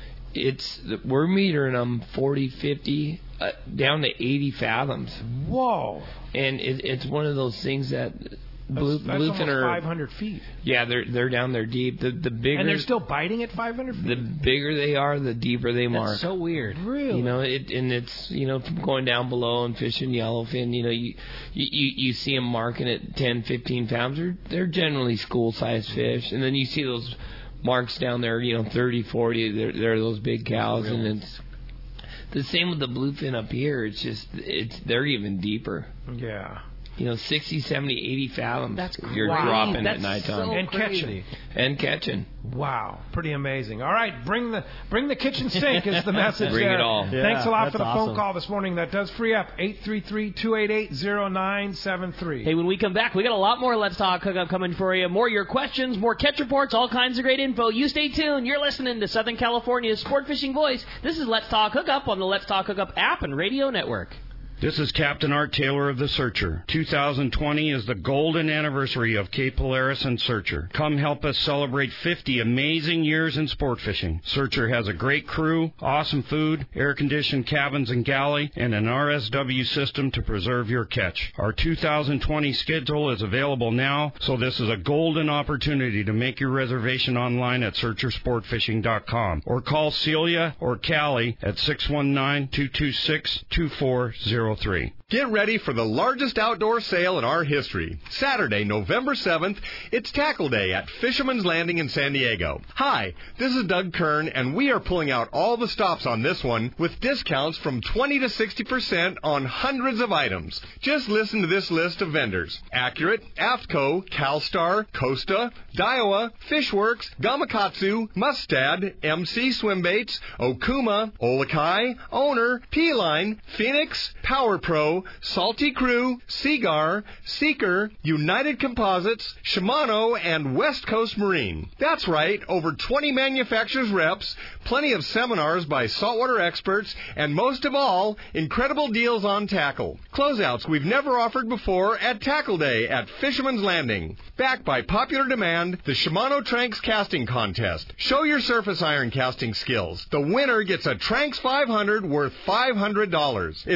it's we're metering them forty, fifty, uh, down to eighty fathoms. Whoa. And it, it's one of those things that blue, That's, that's bluefin almost are five hundred feet. Yeah, they're they're down there deep. The the bigger And they're still biting at five hundred feet? the bigger they are, the deeper they mark. That's so weird. Really? You know, it and it's, you know, from going down below and fishing yellowfin, you know, you you, you, you see them marking at ten, fifteen pounds. They're, they're generally school-sized fish. And then you see those marks down there, you know, thirty, forty. They're, they're those big cows. And it's the same with the bluefin up here. It's just, it's they're even deeper. Yeah. You know, sixty, seventy, eighty fathoms. That's you're crazy. dropping That's at nighttime. so And crazy. catching. And catching. Wow, pretty amazing. All right, bring the bring the kitchen sink is the message. Bring there. it all. Thanks Yeah, a lot that's for the awesome. phone call this morning. That does free up eight three three, two eight eight, zero nine seven three. Hey, when we come back, we got a lot more Let's Talk Hookup coming for you. More of your questions, more catch reports, all kinds of great info. You stay tuned. You're listening to Southern California's Sport Fishing Voice. This is Let's Talk Hookup on the Let's Talk Hookup app and radio network. This is Captain Art Taylor of the Searcher. two thousand twenty is the golden anniversary of Cape Polaris and Searcher. Come help us celebrate fifty amazing years in sport fishing. Searcher has a great crew, awesome food, air-conditioned cabins and galley, and an R S W system to preserve your catch. Our two thousand twenty schedule is available now, so this is a golden opportunity to make your reservation online at searcher sport fishing dot com or call Celia or Callie at six one nine, two two six, two four zero three. Get ready for the largest outdoor sale in our history. Saturday, November seventh, it's Tackle Day at Fisherman's Landing in San Diego. Hi, this is Doug Kern, and we are pulling out all the stops on this one with discounts from twenty to sixty percent on hundreds of items. Just listen to this list of vendors: Accurate, AFTCO, CalStar, Costa, Daiwa, Fishworks, Gamakatsu, Mustad, M C Swimbaits, Okuma, Olakai, Owner, P-Line, Phoenix, Power Pro, Salty Crew, Seagar, Seeker, United Composites, Shimano, and West Coast Marine. That's right, over twenty manufacturers reps, plenty of seminars by saltwater experts, and most of all, incredible deals on tackle. Closeouts we've never offered before at Tackle Day at Fisherman's Landing. Backed by popular demand, the Shimano Tranks Casting Contest. Show your surface iron casting skills. The winner gets a Tranks five hundred worth five hundred dollars. It's our biggest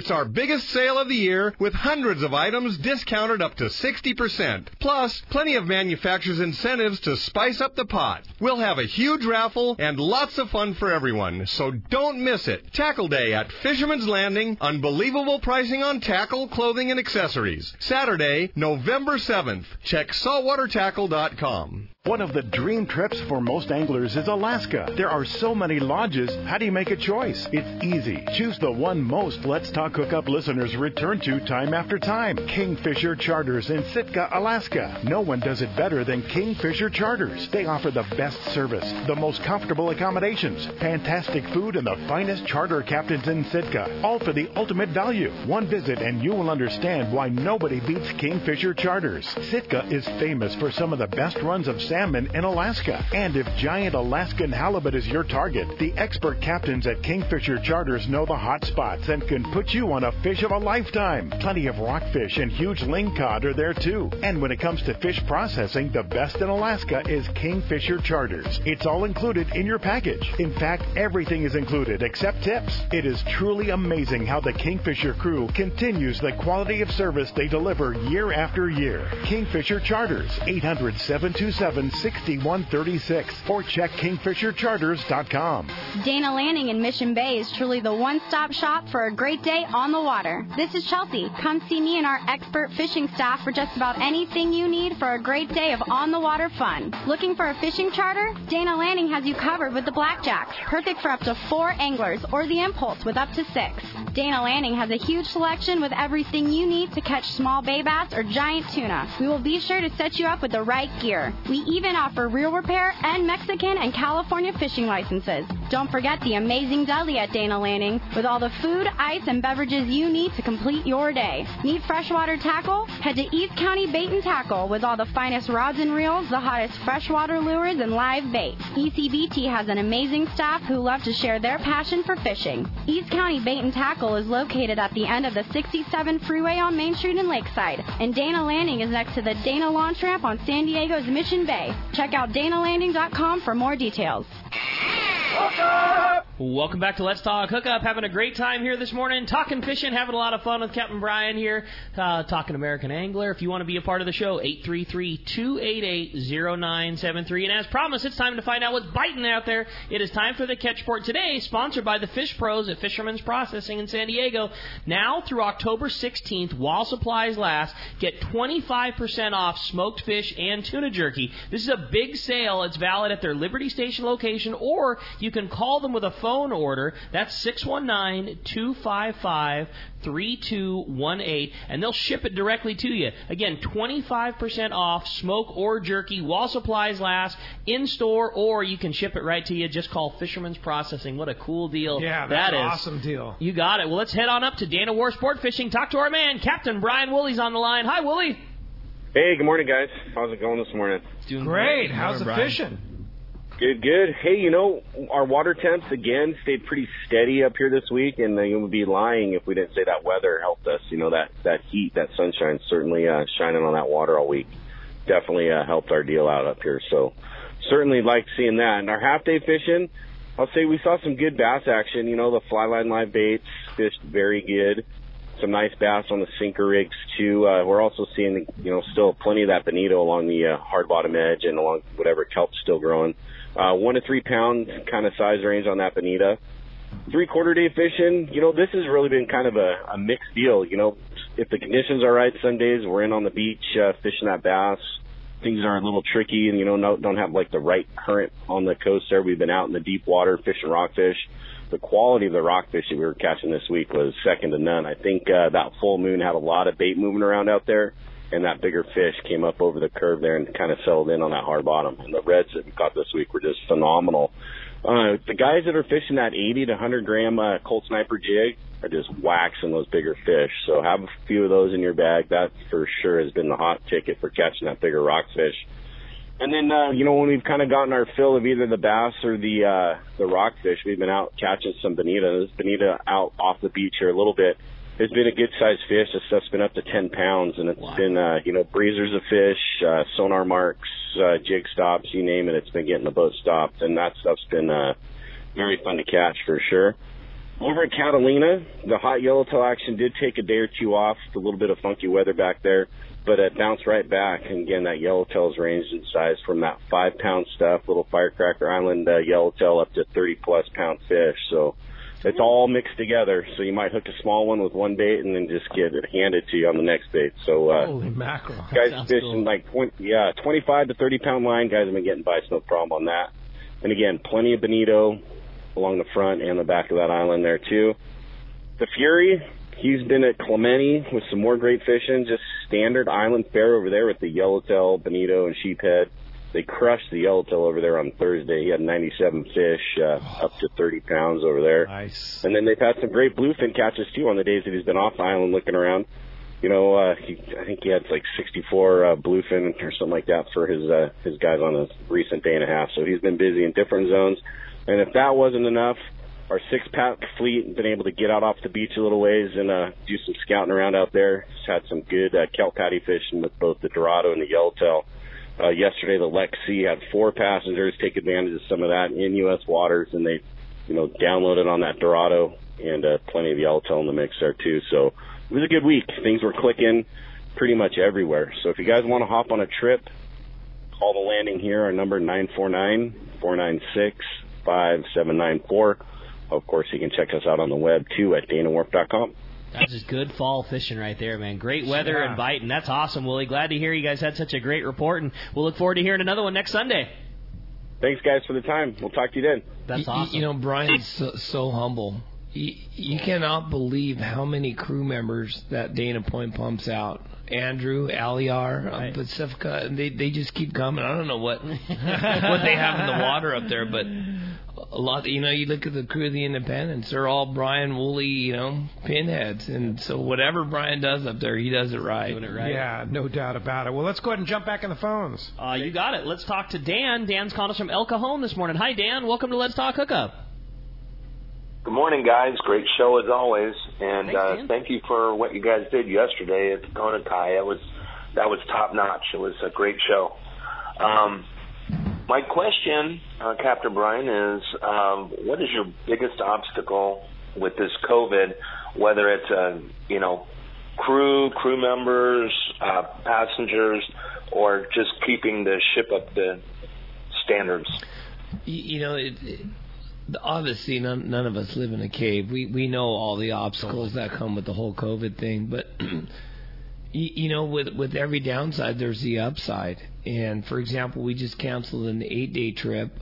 biggest sale of the year with hundreds of items discounted up to sixty percent. Plus, plenty of manufacturers' incentives to spice up the pot. We'll have a huge raffle and lots of fun for everyone, so don't miss it. Tackle Day at Fisherman's Landing. Unbelievable pricing on tackle, clothing, and accessories. Saturday, November seventh. Check saltwater tackle dot com. One of the dream trips for most anglers is Alaska. There are so many lodges. How do you make a choice? It's easy. Choose the one most Let's Talk Hookup listeners return to time after time. Kingfisher Charters in Sitka, Alaska. No one does it better than Kingfisher Charters. They offer the best service, the most comfortable accommodations, fantastic food, and the finest charter captains in Sitka. All for the ultimate value. One visit and you will understand why nobody beats Kingfisher Charters. Sitka is famous for some of the best runs of salmon in Alaska. And if giant Alaskan halibut is your target, the expert captains at Kingfisher Charters know the hot spots and can put you on a fish of a lifetime. Plenty of rockfish and huge lingcod are there too. And when it comes to fish processing, the best in Alaska is Kingfisher Charters. It's all included in your package. In fact, everything is included except tips. It is truly amazing how the Kingfisher crew continues the quality of service they deliver year after year. Kingfisher Charters, eight hundred, seven two seven, six one three six, or check kingfisher charters dot com. Dana Landing in Mission Bay is truly the one-stop shop for a great day on the water. This is Chelsea. Come see me and our expert fishing staff for just about anything you need for a great day of on-the-water fun. Looking for a fishing charter? Dana Landing has you covered with the Blackjack, perfect for up to four anglers, or the Impulse with up to six. Dana Landing has a huge selection with everything you need to catch small bay bass or giant tuna. We will be sure to set you up with the right gear. We even offer reel repair and Mexican and California fishing licenses. Don't forget the amazing deli at Dana Landing with all the food, ice, and beverages you need to complete your day. Need freshwater tackle? Head to East County Bait and Tackle with all the finest rods and reels, the hottest freshwater lures, and live bait. E C B T has an amazing staff who love to share their passion for fishing. East County Bait and Tackle is located at the end of the sixty-seven freeway on Main Street in Lakeside, and Dana Landing is next to the Dana Launch Ramp on San Diego's Mission Bay. Check out dana landing dot com for more details. Welcome back to Let's Talk Hookup. Having a great time here this morning, talking fishing, having a lot of fun with Captain Brian here, uh, talking American Angler. If you want to be a part of the show, eight three three, two eight eight, zero nine seven three. And as promised, it's time to find out what's biting out there. It is time for the Catch Report today, sponsored by the Fish Pros at Fisherman's Processing in San Diego. Now through October sixteenth, while supplies last, get twenty-five percent off smoked fish and tuna jerky. This is a big sale. It's valid at their Liberty Station location, or you can call them with a phone order. That's six one nine, two five five, three two one eight, and they'll ship it directly to you. Again, twenty-five percent off smoke or jerky while supplies last, in store, or you can ship it right to you. Just call Fisherman's Processing. What a cool deal yeah, that that's is. An awesome deal. You got it. Well, let's head on up to Dana War Sport Fishing. Talk to our man, Captain Brian Wooley's on the line. Hi, Woolley. Hey, good morning, guys. How's it going this morning? Doing great. great. How's the Brian? Fishing? Good, good. Hey, you know, our water temps, again, stayed pretty steady up here this week, and uh, we would be lying if we didn't say that weather helped us. You know, that, that heat, that sunshine certainly uh, shining on that water all week definitely uh, helped our deal out up here. So certainly like seeing that. And our half-day fishing, I'll say we saw some good bass action. You know, the fly line live baits fished very good. Some nice bass on the sinker rigs, too. Uh, we're also seeing, you know, still plenty of that bonito along the uh, hard bottom edge and along whatever kelp's still growing. Uh, one to three pound kind of size range on that bonita. Three quarter day fishing, you know, this has really been kind of a, a mixed deal. You know, if the conditions are right, some days we're in on the beach uh, fishing that bass. Things are a little tricky and, you know, no, don't have like the right current on the coast there. We've been out in the deep water fishing rockfish. The quality of the rockfish that we were catching this week was second to none. I think uh, that full moon had a lot of bait moving around out there, and that bigger fish came up over the curve there and kind of settled in on that hard bottom. And the reds that we caught this week were just phenomenal. Uh, the guys that are fishing that eighty to one hundred gram uh, Colt Sniper jig are just waxing those bigger fish. So have a few of those in your bag. That for sure has been the hot ticket for catching that bigger rockfish. And then, uh, you know, when we've kind of gotten our fill of either the bass or the uh, the rockfish, we've been out catching some bonita. This bonita out off the beach here a little bit. It's been a good-sized fish. This stuff's been up to ten pounds, and it's wow. been, uh, you know, breezers of fish, uh, sonar marks, uh, jig stops, you name it. It's been getting the boat stopped, and that stuff's been uh, very fun to catch for sure. over at Catalina, the hot yellowtail action did take a day or two off, a little bit of funky weather back there, but it bounced right back. And again, that yellowtail's ranged in size from that five-pound stuff, little Firecracker Island uh, yellowtail, up to thirty-plus pound fish. So it's all mixed together. So you might hook a small one with one bait and then just get it handed to you on the next bait. So uh, holy mackerel! Guys fishing cool. like twenty, yeah, twenty-five to thirty pound line. Guys have been getting bites, no problem on that. And again, plenty of bonito along the front and the back of that island there too. The Fury, he's been at Clemente with some more great fishing, just standard island fare over there with the yellowtail, bonito, and sheephead. They crushed the yellowtail over there on Thursday. He had ninety-seven fish, uh, up to thirty pounds over there. Nice. And then they've had some great bluefin catches too on the days that he's been off the island looking around. You know, uh, he, I think he had like sixty-four uh, bluefin or something like that for his uh, his guys on a recent day and a half. So he's been busy in different zones. And if that wasn't enough, our six-pack fleet has been able to get out off the beach a little ways and uh, do some scouting around out there. Just had some good uh, kelp patty fishing with both the Dorado and the yellowtail. Uh, yesterday, the Lexi had four passengers take advantage of some of that in U S waters, and they, you know, downloaded on that Dorado and uh, plenty of yellowtail in the mix there too. So it was a good week. Things were clicking pretty much everywhere. So if you guys want to hop on a trip, call the landing here. Our number nine four nine, four nine six, five seven nine four. Of course, you can check us out on the web too at dana wharf dot com. That's just good fall fishing right there, man. Great weather Yeah. and biting. That's awesome, Willie. Glad to hear you guys had such a great report, and we'll look forward to hearing another one next Sunday. Thanks, guys, for the time. We'll talk to you then. That's you, awesome. You know, Brian's so, so humble. You, you cannot believe how many crew members that Dana Point pumps out. Andrew, Aliar, Right. um, Pacifica, and they they just keep coming. I don't know what what they have in the water up there, but a lot. You know, you look at the crew of the Independents; they're all Brian Woolley, you know, pinheads, and so whatever Brian does up there, he does it right. Doing it right. Yeah, no doubt about it. Well, let's go ahead and jump back in the phones. Uh, you got it. Let's talk to Dan. Dan's calling us from El Cajon this morning. Hi, Dan. Welcome to Let's Talk Hookup. Good morning, guys. Great show as always, and Thanks, uh, Dan. thank you for what you guys did yesterday at Kona Kai. It was that was top notch. It was a great show. Um, my question, uh, Captain Brian, is um, what is your biggest obstacle with this COVID? Whether it's uh, you know crew, crew members, uh, passengers, or just keeping the ship up to standards. You, you know, it, it, obviously none, none of us live in a cave. We we know all the obstacles that come with the whole COVID thing, but you, you know, with with every downside, there's the upside. And for example, we just canceled an eight-day trip,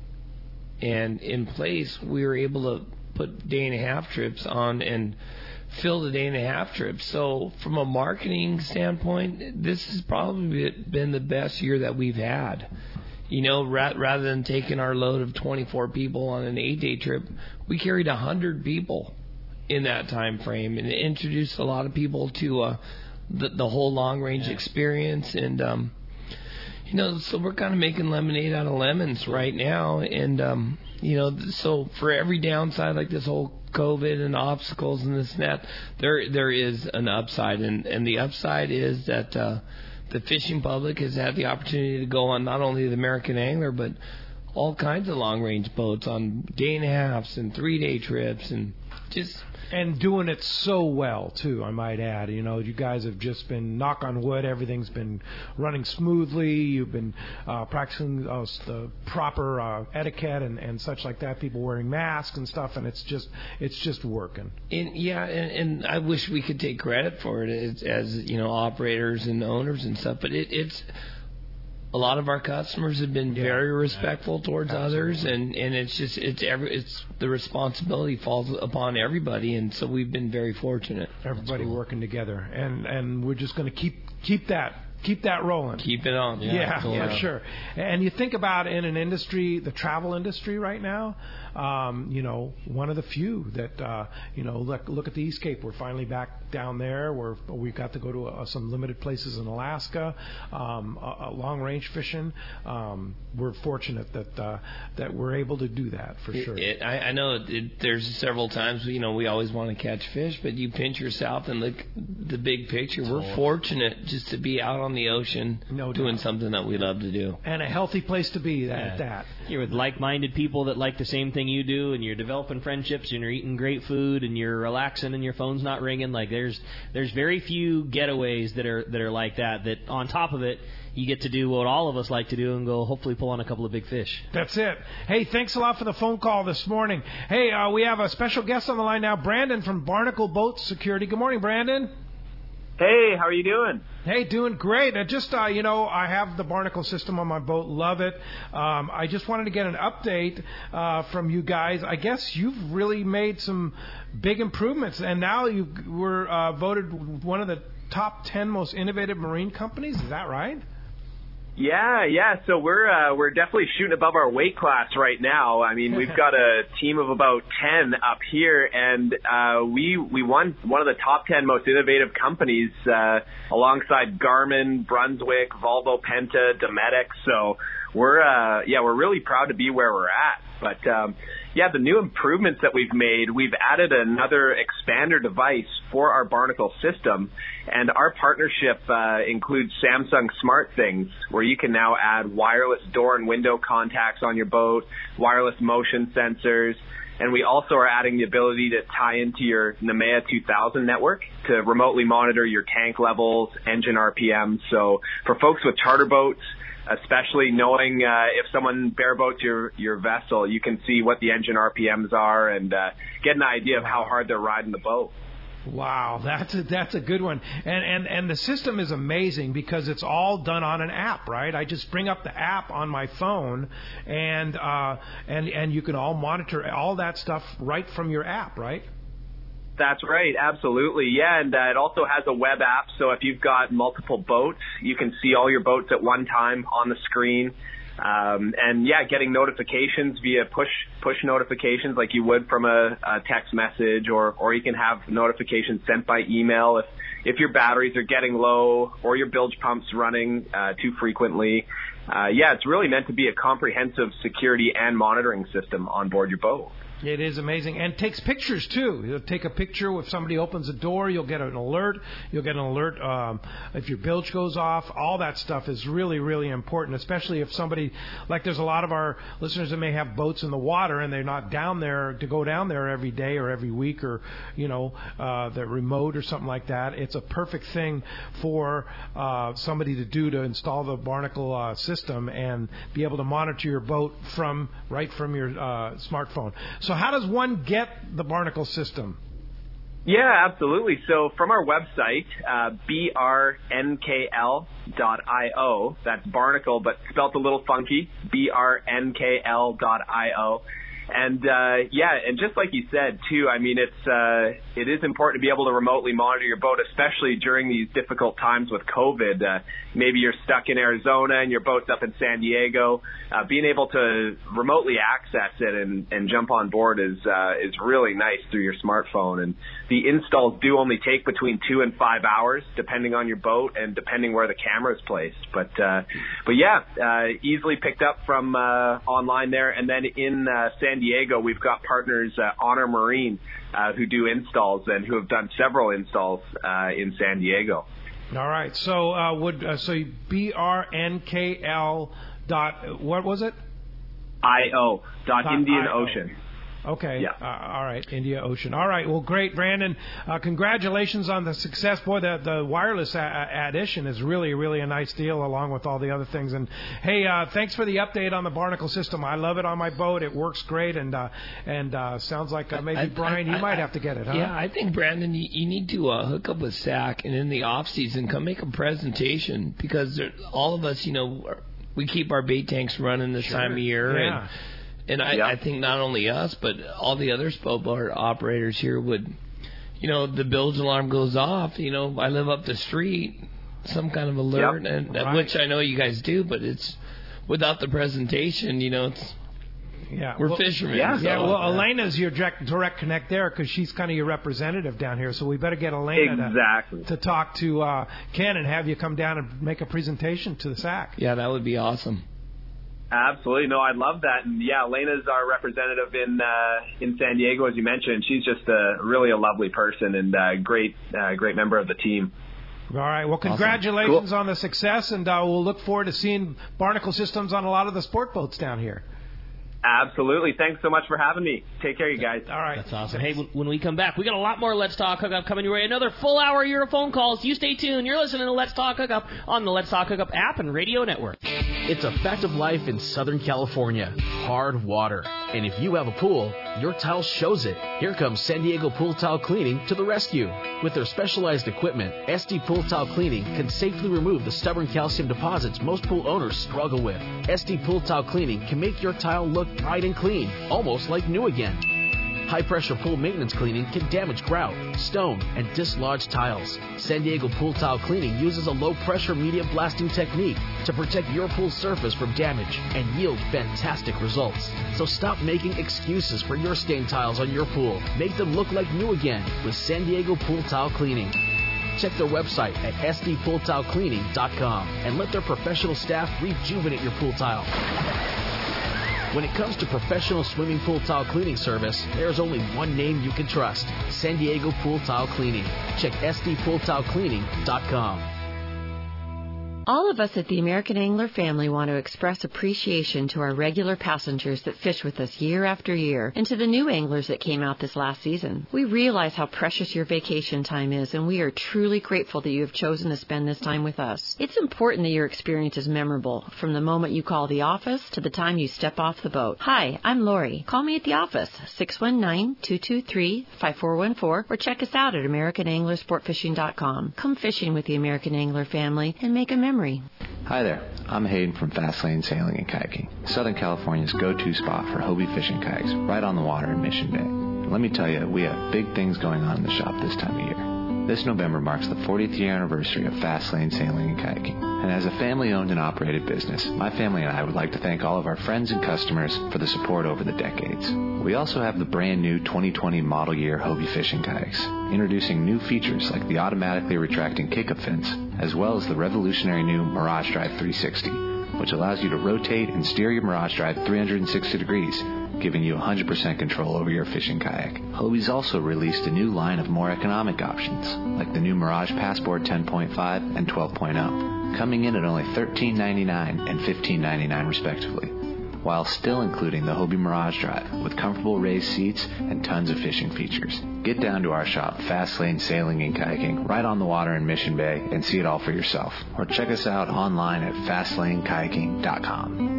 and in place, we were able to put day and a half trips on and fill the day and a half trips. So from a marketing standpoint, this has probably been the best year that we've had. You know, ra- rather than taking our load of twenty-four people on an eight-day trip, we carried one hundred people in that time frame and introduced a lot of people to uh, the, the whole long-range yeah. experience. And, um, you know, so we're kind of making lemonade out of lemons right now. And, um, you know, so for every downside, like this whole COVID and obstacles and this and that, there there is an upside. And, and the upside is that uh, the fishing public has had the opportunity to go on not only the American Angler, but all kinds of long-range boats on day and a halves and three-day trips and just... And doing it so well, too, I might add. You know, you guys have just been, knock on wood, everything's been running smoothly. You've been uh, practicing uh, the proper uh, etiquette and, and such like that, people wearing masks and stuff, and it's just it's just working. And, yeah, and, and I wish we could take credit for it as, as you know, operators and owners and stuff, but it, it's... A lot of our customers have been very respectful towards Absolutely. others, and, and it's just it's every it's the responsibility falls upon everybody, and so we've been very fortunate. Everybody cool. working together, and and we're just going to keep keep that keep that rolling. Keep it on. Yeah, yeah, cool. yeah, sure. And you think about in an industry, the travel industry right now, um, you know, one of the few that, uh, you know, look, look at the East Cape. We're finally back down there. We're, we've got to go to uh, some limited places in Alaska, um, uh, long-range fishing. Um, we're fortunate that uh, that we're able to do that for it, sure. It, I, I know it, there's several times, you know, we always want to catch fish, but you pinch yourself and look the big picture. We're fortunate just to be out on the ocean, no doing doubt. something that we love to do. And a healthy place to be at Yeah. that. You're with like-minded people that like the same thing you do, and you're developing friendships, and you're eating great food, and you're relaxing, and your phone's not ringing. Like there's there's very few getaways that are that are like that. That on top of it, you get to do what all of us like to do and go hopefully pull on a couple of big fish. That's it. Hey, thanks a lot for the phone call this morning. Hey, uh, we have a special guest on the line now, Brandon from Barnacle Boat Security. Good morning, Brandon. Hey, how are you doing? Hey, doing great. I just, uh, you know, I have the Barnacle system on my boat. Love it. Um, I just wanted to get an update uh, from you guys. I guess you've really made some big improvements, and now you were uh, voted one of the top ten most innovative marine companies. Is that right? Yeah, yeah. So we're uh, we're definitely shooting above our weight class right now. I mean, we've got a team of about ten up here, and uh, we we won one of the top ten most innovative companies uh, alongside Garmin, Brunswick, Volvo Penta, Dometic. So we're uh, yeah, we're really proud to be where we're at. But um, yeah, the new improvements that we've made, we've added another expander device for our Barnacle system, and our partnership uh, includes Samsung SmartThings, where you can now add wireless door and window contacts on your boat, wireless motion sensors, and we also are adding the ability to tie into your NEMEA two thousand network to remotely monitor your tank levels, engine R P M. So for folks with charter boats, especially knowing uh, if someone bareboats your, your vessel, you can see what the engine R P Ms are and uh, get an idea of how hard they're riding the boat. Wow, that's a, that's a good one. And, and and the system is amazing because it's all done on an app, right? I just bring up the app on my phone, and uh, and and you can all monitor all that stuff right from your app, right? That's right, absolutely. Yeah, and uh, it also has a web app, so if you've got multiple boats, you can see all your boats at one time on the screen. Um, and yeah, getting notifications via push push notifications like you would from a, a text message, or, or you can have notifications sent by email if, if your batteries are getting low or your bilge pump's running uh, too frequently. Uh, yeah, it's really meant to be a comprehensive security and monitoring system on board your boat. It is amazing, and takes pictures too. You'll take a picture if somebody opens a door. You'll get an alert. You'll get an alert um, if your bilge goes off. All that stuff is really, really important, especially if somebody, like there's a lot of our listeners that may have boats in the water and they're not down there to go down there every day or every week, or you know uh, they're remote or something like that. It's a perfect thing for uh, somebody to do to install the Barnacle uh, system and be able to monitor your boat from right from your uh, smartphone. So how does one get the Barnacle system? Yeah, absolutely. So from our website, uh, B R N K L dot I O, that's Barnacle, but spelt a little funky, B R N K L dot I O. And, uh, yeah, and just like you said, too, I mean, it's, uh, it is important to be able to remotely monitor your boat, especially during these difficult times with COVID. Uh, maybe you're stuck in Arizona and your boat's up in San Diego. Uh, being able to remotely access it and, and jump on board is, uh, is really nice through your smartphone. And the installs do only take between two and five hours, depending on your boat and depending where the camera is placed. But, uh, but yeah, uh, easily picked up from, uh, online there. And then in, uh, San Diego, we've got partners, uh, Honor Marine, uh, who do installs and who have done several installs, uh, in San Diego. All right. So, uh, would, uh, so B R N K L dot, what was it? I O dot Dot Indian I O. Ocean. Okay. Yeah. Uh, all right. India Ocean. All right. Well, great, Brandon. Uh, congratulations on the success. Boy, the, the wireless a- addition is really, really a nice deal, along with all the other things. And hey, uh, thanks for the update on the Barnacle system. I love it on my boat. It works great, and uh, and uh, sounds like uh, maybe I- Brian, I- you might I- have to get it, huh? Yeah, I think, Brandon, you, you need to uh, hook up with S A C and in the off season come make a presentation, because there, all of us, you know, are, we keep our bait tanks running this Sure. time of year, Yeah. and and I, Yeah. I think not only us but all the other boat operators here would, you know, the bilge alarm goes off. You know, I live up the street, some kind of alert, Yep. and Right. which I know you guys do, but it's without the presentation, you know, it's. Yeah, We're well, fishermen. Yeah. so- Yeah, well, Elena's your direct, direct connect there because she's kind of your representative down here. So we better get Elena Exactly. to, to talk to uh, Ken and have you come down and make a presentation to the S A C. Yeah, that would be awesome. Absolutely. No, I'd love that. And yeah, Elena's our representative in uh, in San Diego, as you mentioned. She's just a really a lovely person and uh, great uh, great member of the team. All right. Well, congratulations awesome. cool. on the success, and uh, we'll look forward to seeing Barnacle Systems on a lot of the sport boats down here. Absolutely. Thanks so much for having me. Take care, you guys. All right. That's awesome. Hey, when we come back, we got a lot more Let's Talk Hookup coming your way. Another full hour of your phone calls. You stay tuned. You're listening to Let's Talk Hookup on the Let's Talk Hookup app and radio network. It's a fact of life in Southern California. Hard water. And if you have a pool, your tile shows it. Here comes San Diego Pool Tile Cleaning to the rescue. With their specialized equipment, S D Pool Tile Cleaning can safely remove the stubborn calcium deposits most pool owners struggle with. S D Pool Tile Cleaning can make your tile look bright and clean, almost like new again. High-pressure pool maintenance cleaning can damage grout, stone, and dislodge tiles. San Diego Pool Tile Cleaning uses a low-pressure medium blasting technique to protect your pool surface from damage and yield fantastic results. So stop making excuses for your stained tiles on your pool. Make them look like new again with San Diego Pool Tile Cleaning. Check their website at S D pool tile cleaning dot com and let their professional staff rejuvenate your pool tile. When it comes to professional swimming pool tile cleaning service, there's only one name you can trust: San Diego Pool Tile Cleaning. Check S D pool tile cleaning dot com. All of us at the American Angler family want to express appreciation to our regular passengers that fish with us year after year, and to the new anglers that came out this last season. We realize how precious your vacation time is, and we are truly grateful that you have chosen to spend this time with us. It's important that your experience is memorable, from the moment you call the office to the time you step off the boat. Hi, I'm Lori. Call me at the office, six one nine, two two three, five four one four, or check us out at American Angler Sport Fishing dot com. Come fishing with the American Angler family and make a memory. Hi there, I'm Hayden from Fastlane Sailing and Kayaking, Southern California's go-to spot for Hobie fishing kayaks, right on the water in Mission Bay. And let me tell you, we have big things going on in the shop this time of year. This November marks the fortieth year anniversary of Fastlane Sailing and Kayaking. And as a family-owned and operated business, my family and I would like to thank all of our friends and customers for the support over the decades. We also have the brand new twenty twenty model year Hobie fishing kayaks, introducing new features like the automatically retracting kick-up fins, as well as the revolutionary new Mirage Drive three sixty, which allows you to rotate and steer your Mirage Drive three hundred sixty degrees, giving you one hundred percent control over your fishing kayak. Hobie's also released a new line of more economic options, like the new Mirage Passport ten point five and twelve point oh, coming in at only thirteen ninety-nine and fifteen ninety-nine respectively, while still including the Hobie Mirage Drive with comfortable raised seats and tons of fishing features. Get down to our shop, Fastlane Sailing and Kayaking, right on the water in Mission Bay, and see it all for yourself. Or check us out online at fastlane kayaking dot com.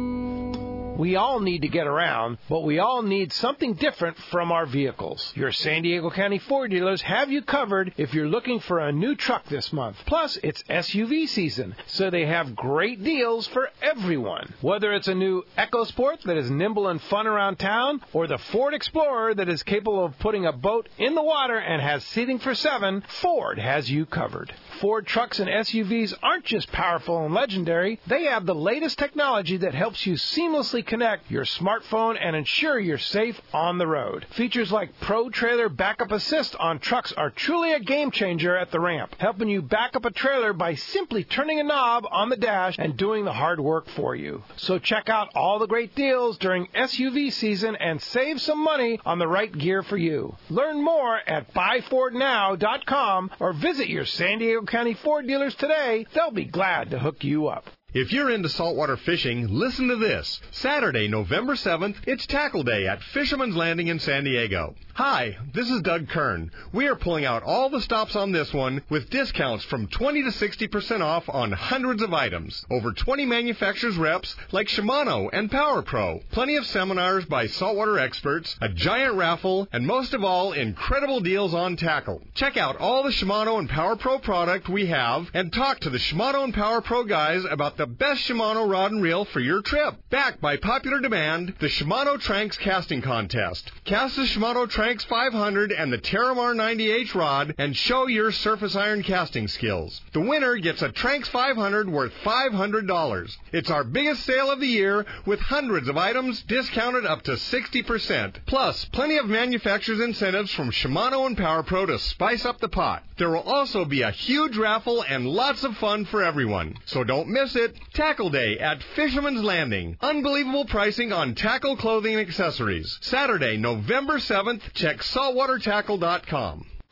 We all need to get around, but we all need something different from our vehicles. Your San Diego County Ford dealers have you covered if you're looking for a new truck this month. Plus, it's S U V season, so they have great deals for everyone. Whether it's a new EcoSport that is nimble and fun around town, or the Ford Explorer that is capable of putting a boat in the water and has seating for seven, Ford has you covered. Ford trucks and S U Vs aren't just powerful and legendary. They have the latest technology that helps you seamlessly connect your smartphone and ensure you're safe on the road. Features like Pro Trailer Backup Assist on trucks are truly a game changer at the ramp, helping you back up a trailer by simply turning a knob on the dash and doing the hard work for you. So check out all the great deals during S U V season and save some money on the right gear for you. Learn more at buy ford now dot com or visit your San Diego County Ford dealers today. They'll be glad to hook you up. If you're into saltwater fishing, listen to this. Saturday, November seventh, it's Tackle Day at Fisherman's Landing in San Diego. Hi, this is Doug Kern. We are pulling out all the stops on this one with discounts from twenty to sixty percent off on hundreds of items. Over twenty manufacturers reps like Shimano and PowerPro. Plenty of seminars by saltwater experts, a giant raffle, and most of all, incredible deals on tackle. Check out all the Shimano and PowerPro product we have and talk to the Shimano and PowerPro guys about the best Shimano rod and reel for your trip. Backed by popular demand, the Shimano Tranks Casting Contest. Cast the Shimano Tranks five hundred and the Terramar ninety H rod and show your surface iron casting skills. The winner gets a Tranks five hundred worth five hundred dollars. It's our biggest sale of the year with hundreds of items discounted up to sixty percent. Plus, plenty of manufacturers' incentives from Shimano and PowerPro to spice up the pot. There will also be a huge raffle and lots of fun for everyone. So don't miss it. Tackle Day at Fisherman's Landing. Unbelievable pricing on tackle, clothing, and accessories. Saturday, November seventh. Check saltwater tackle dot com.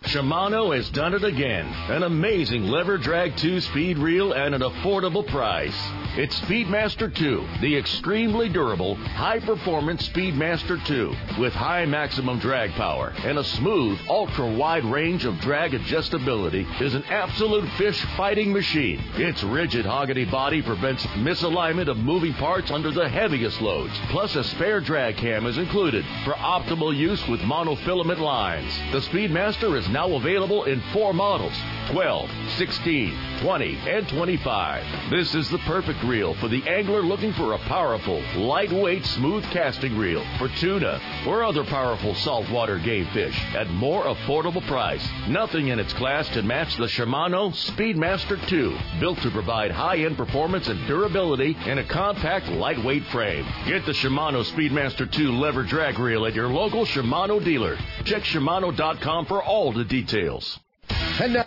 Shimano has done it again. An amazing lever drag two speed reel and an affordable price. It's Speedmaster two, the extremely durable, high-performance Speedmaster two, with high maximum drag power and a smooth, ultra-wide range of drag adjustability, is an absolute fish-fighting machine. Its rigid hogany body prevents misalignment of moving parts under the heaviest loads. Plus, a spare drag cam is included for optimal use with monofilament lines. The Speedmaster is now available in four models: twelve, sixteen, twenty, and twenty-five. This is the perfect reel for the angler looking for a powerful, lightweight, smooth casting reel for tuna or other powerful saltwater game fish at more affordable price. Nothing in its class can match the Shimano Speedmaster two, built to provide high-end performance and durability in a compact, lightweight frame. Get the Shimano Speedmaster two lever drag reel at your local Shimano dealer. Check Shimano dot com for all the details. And now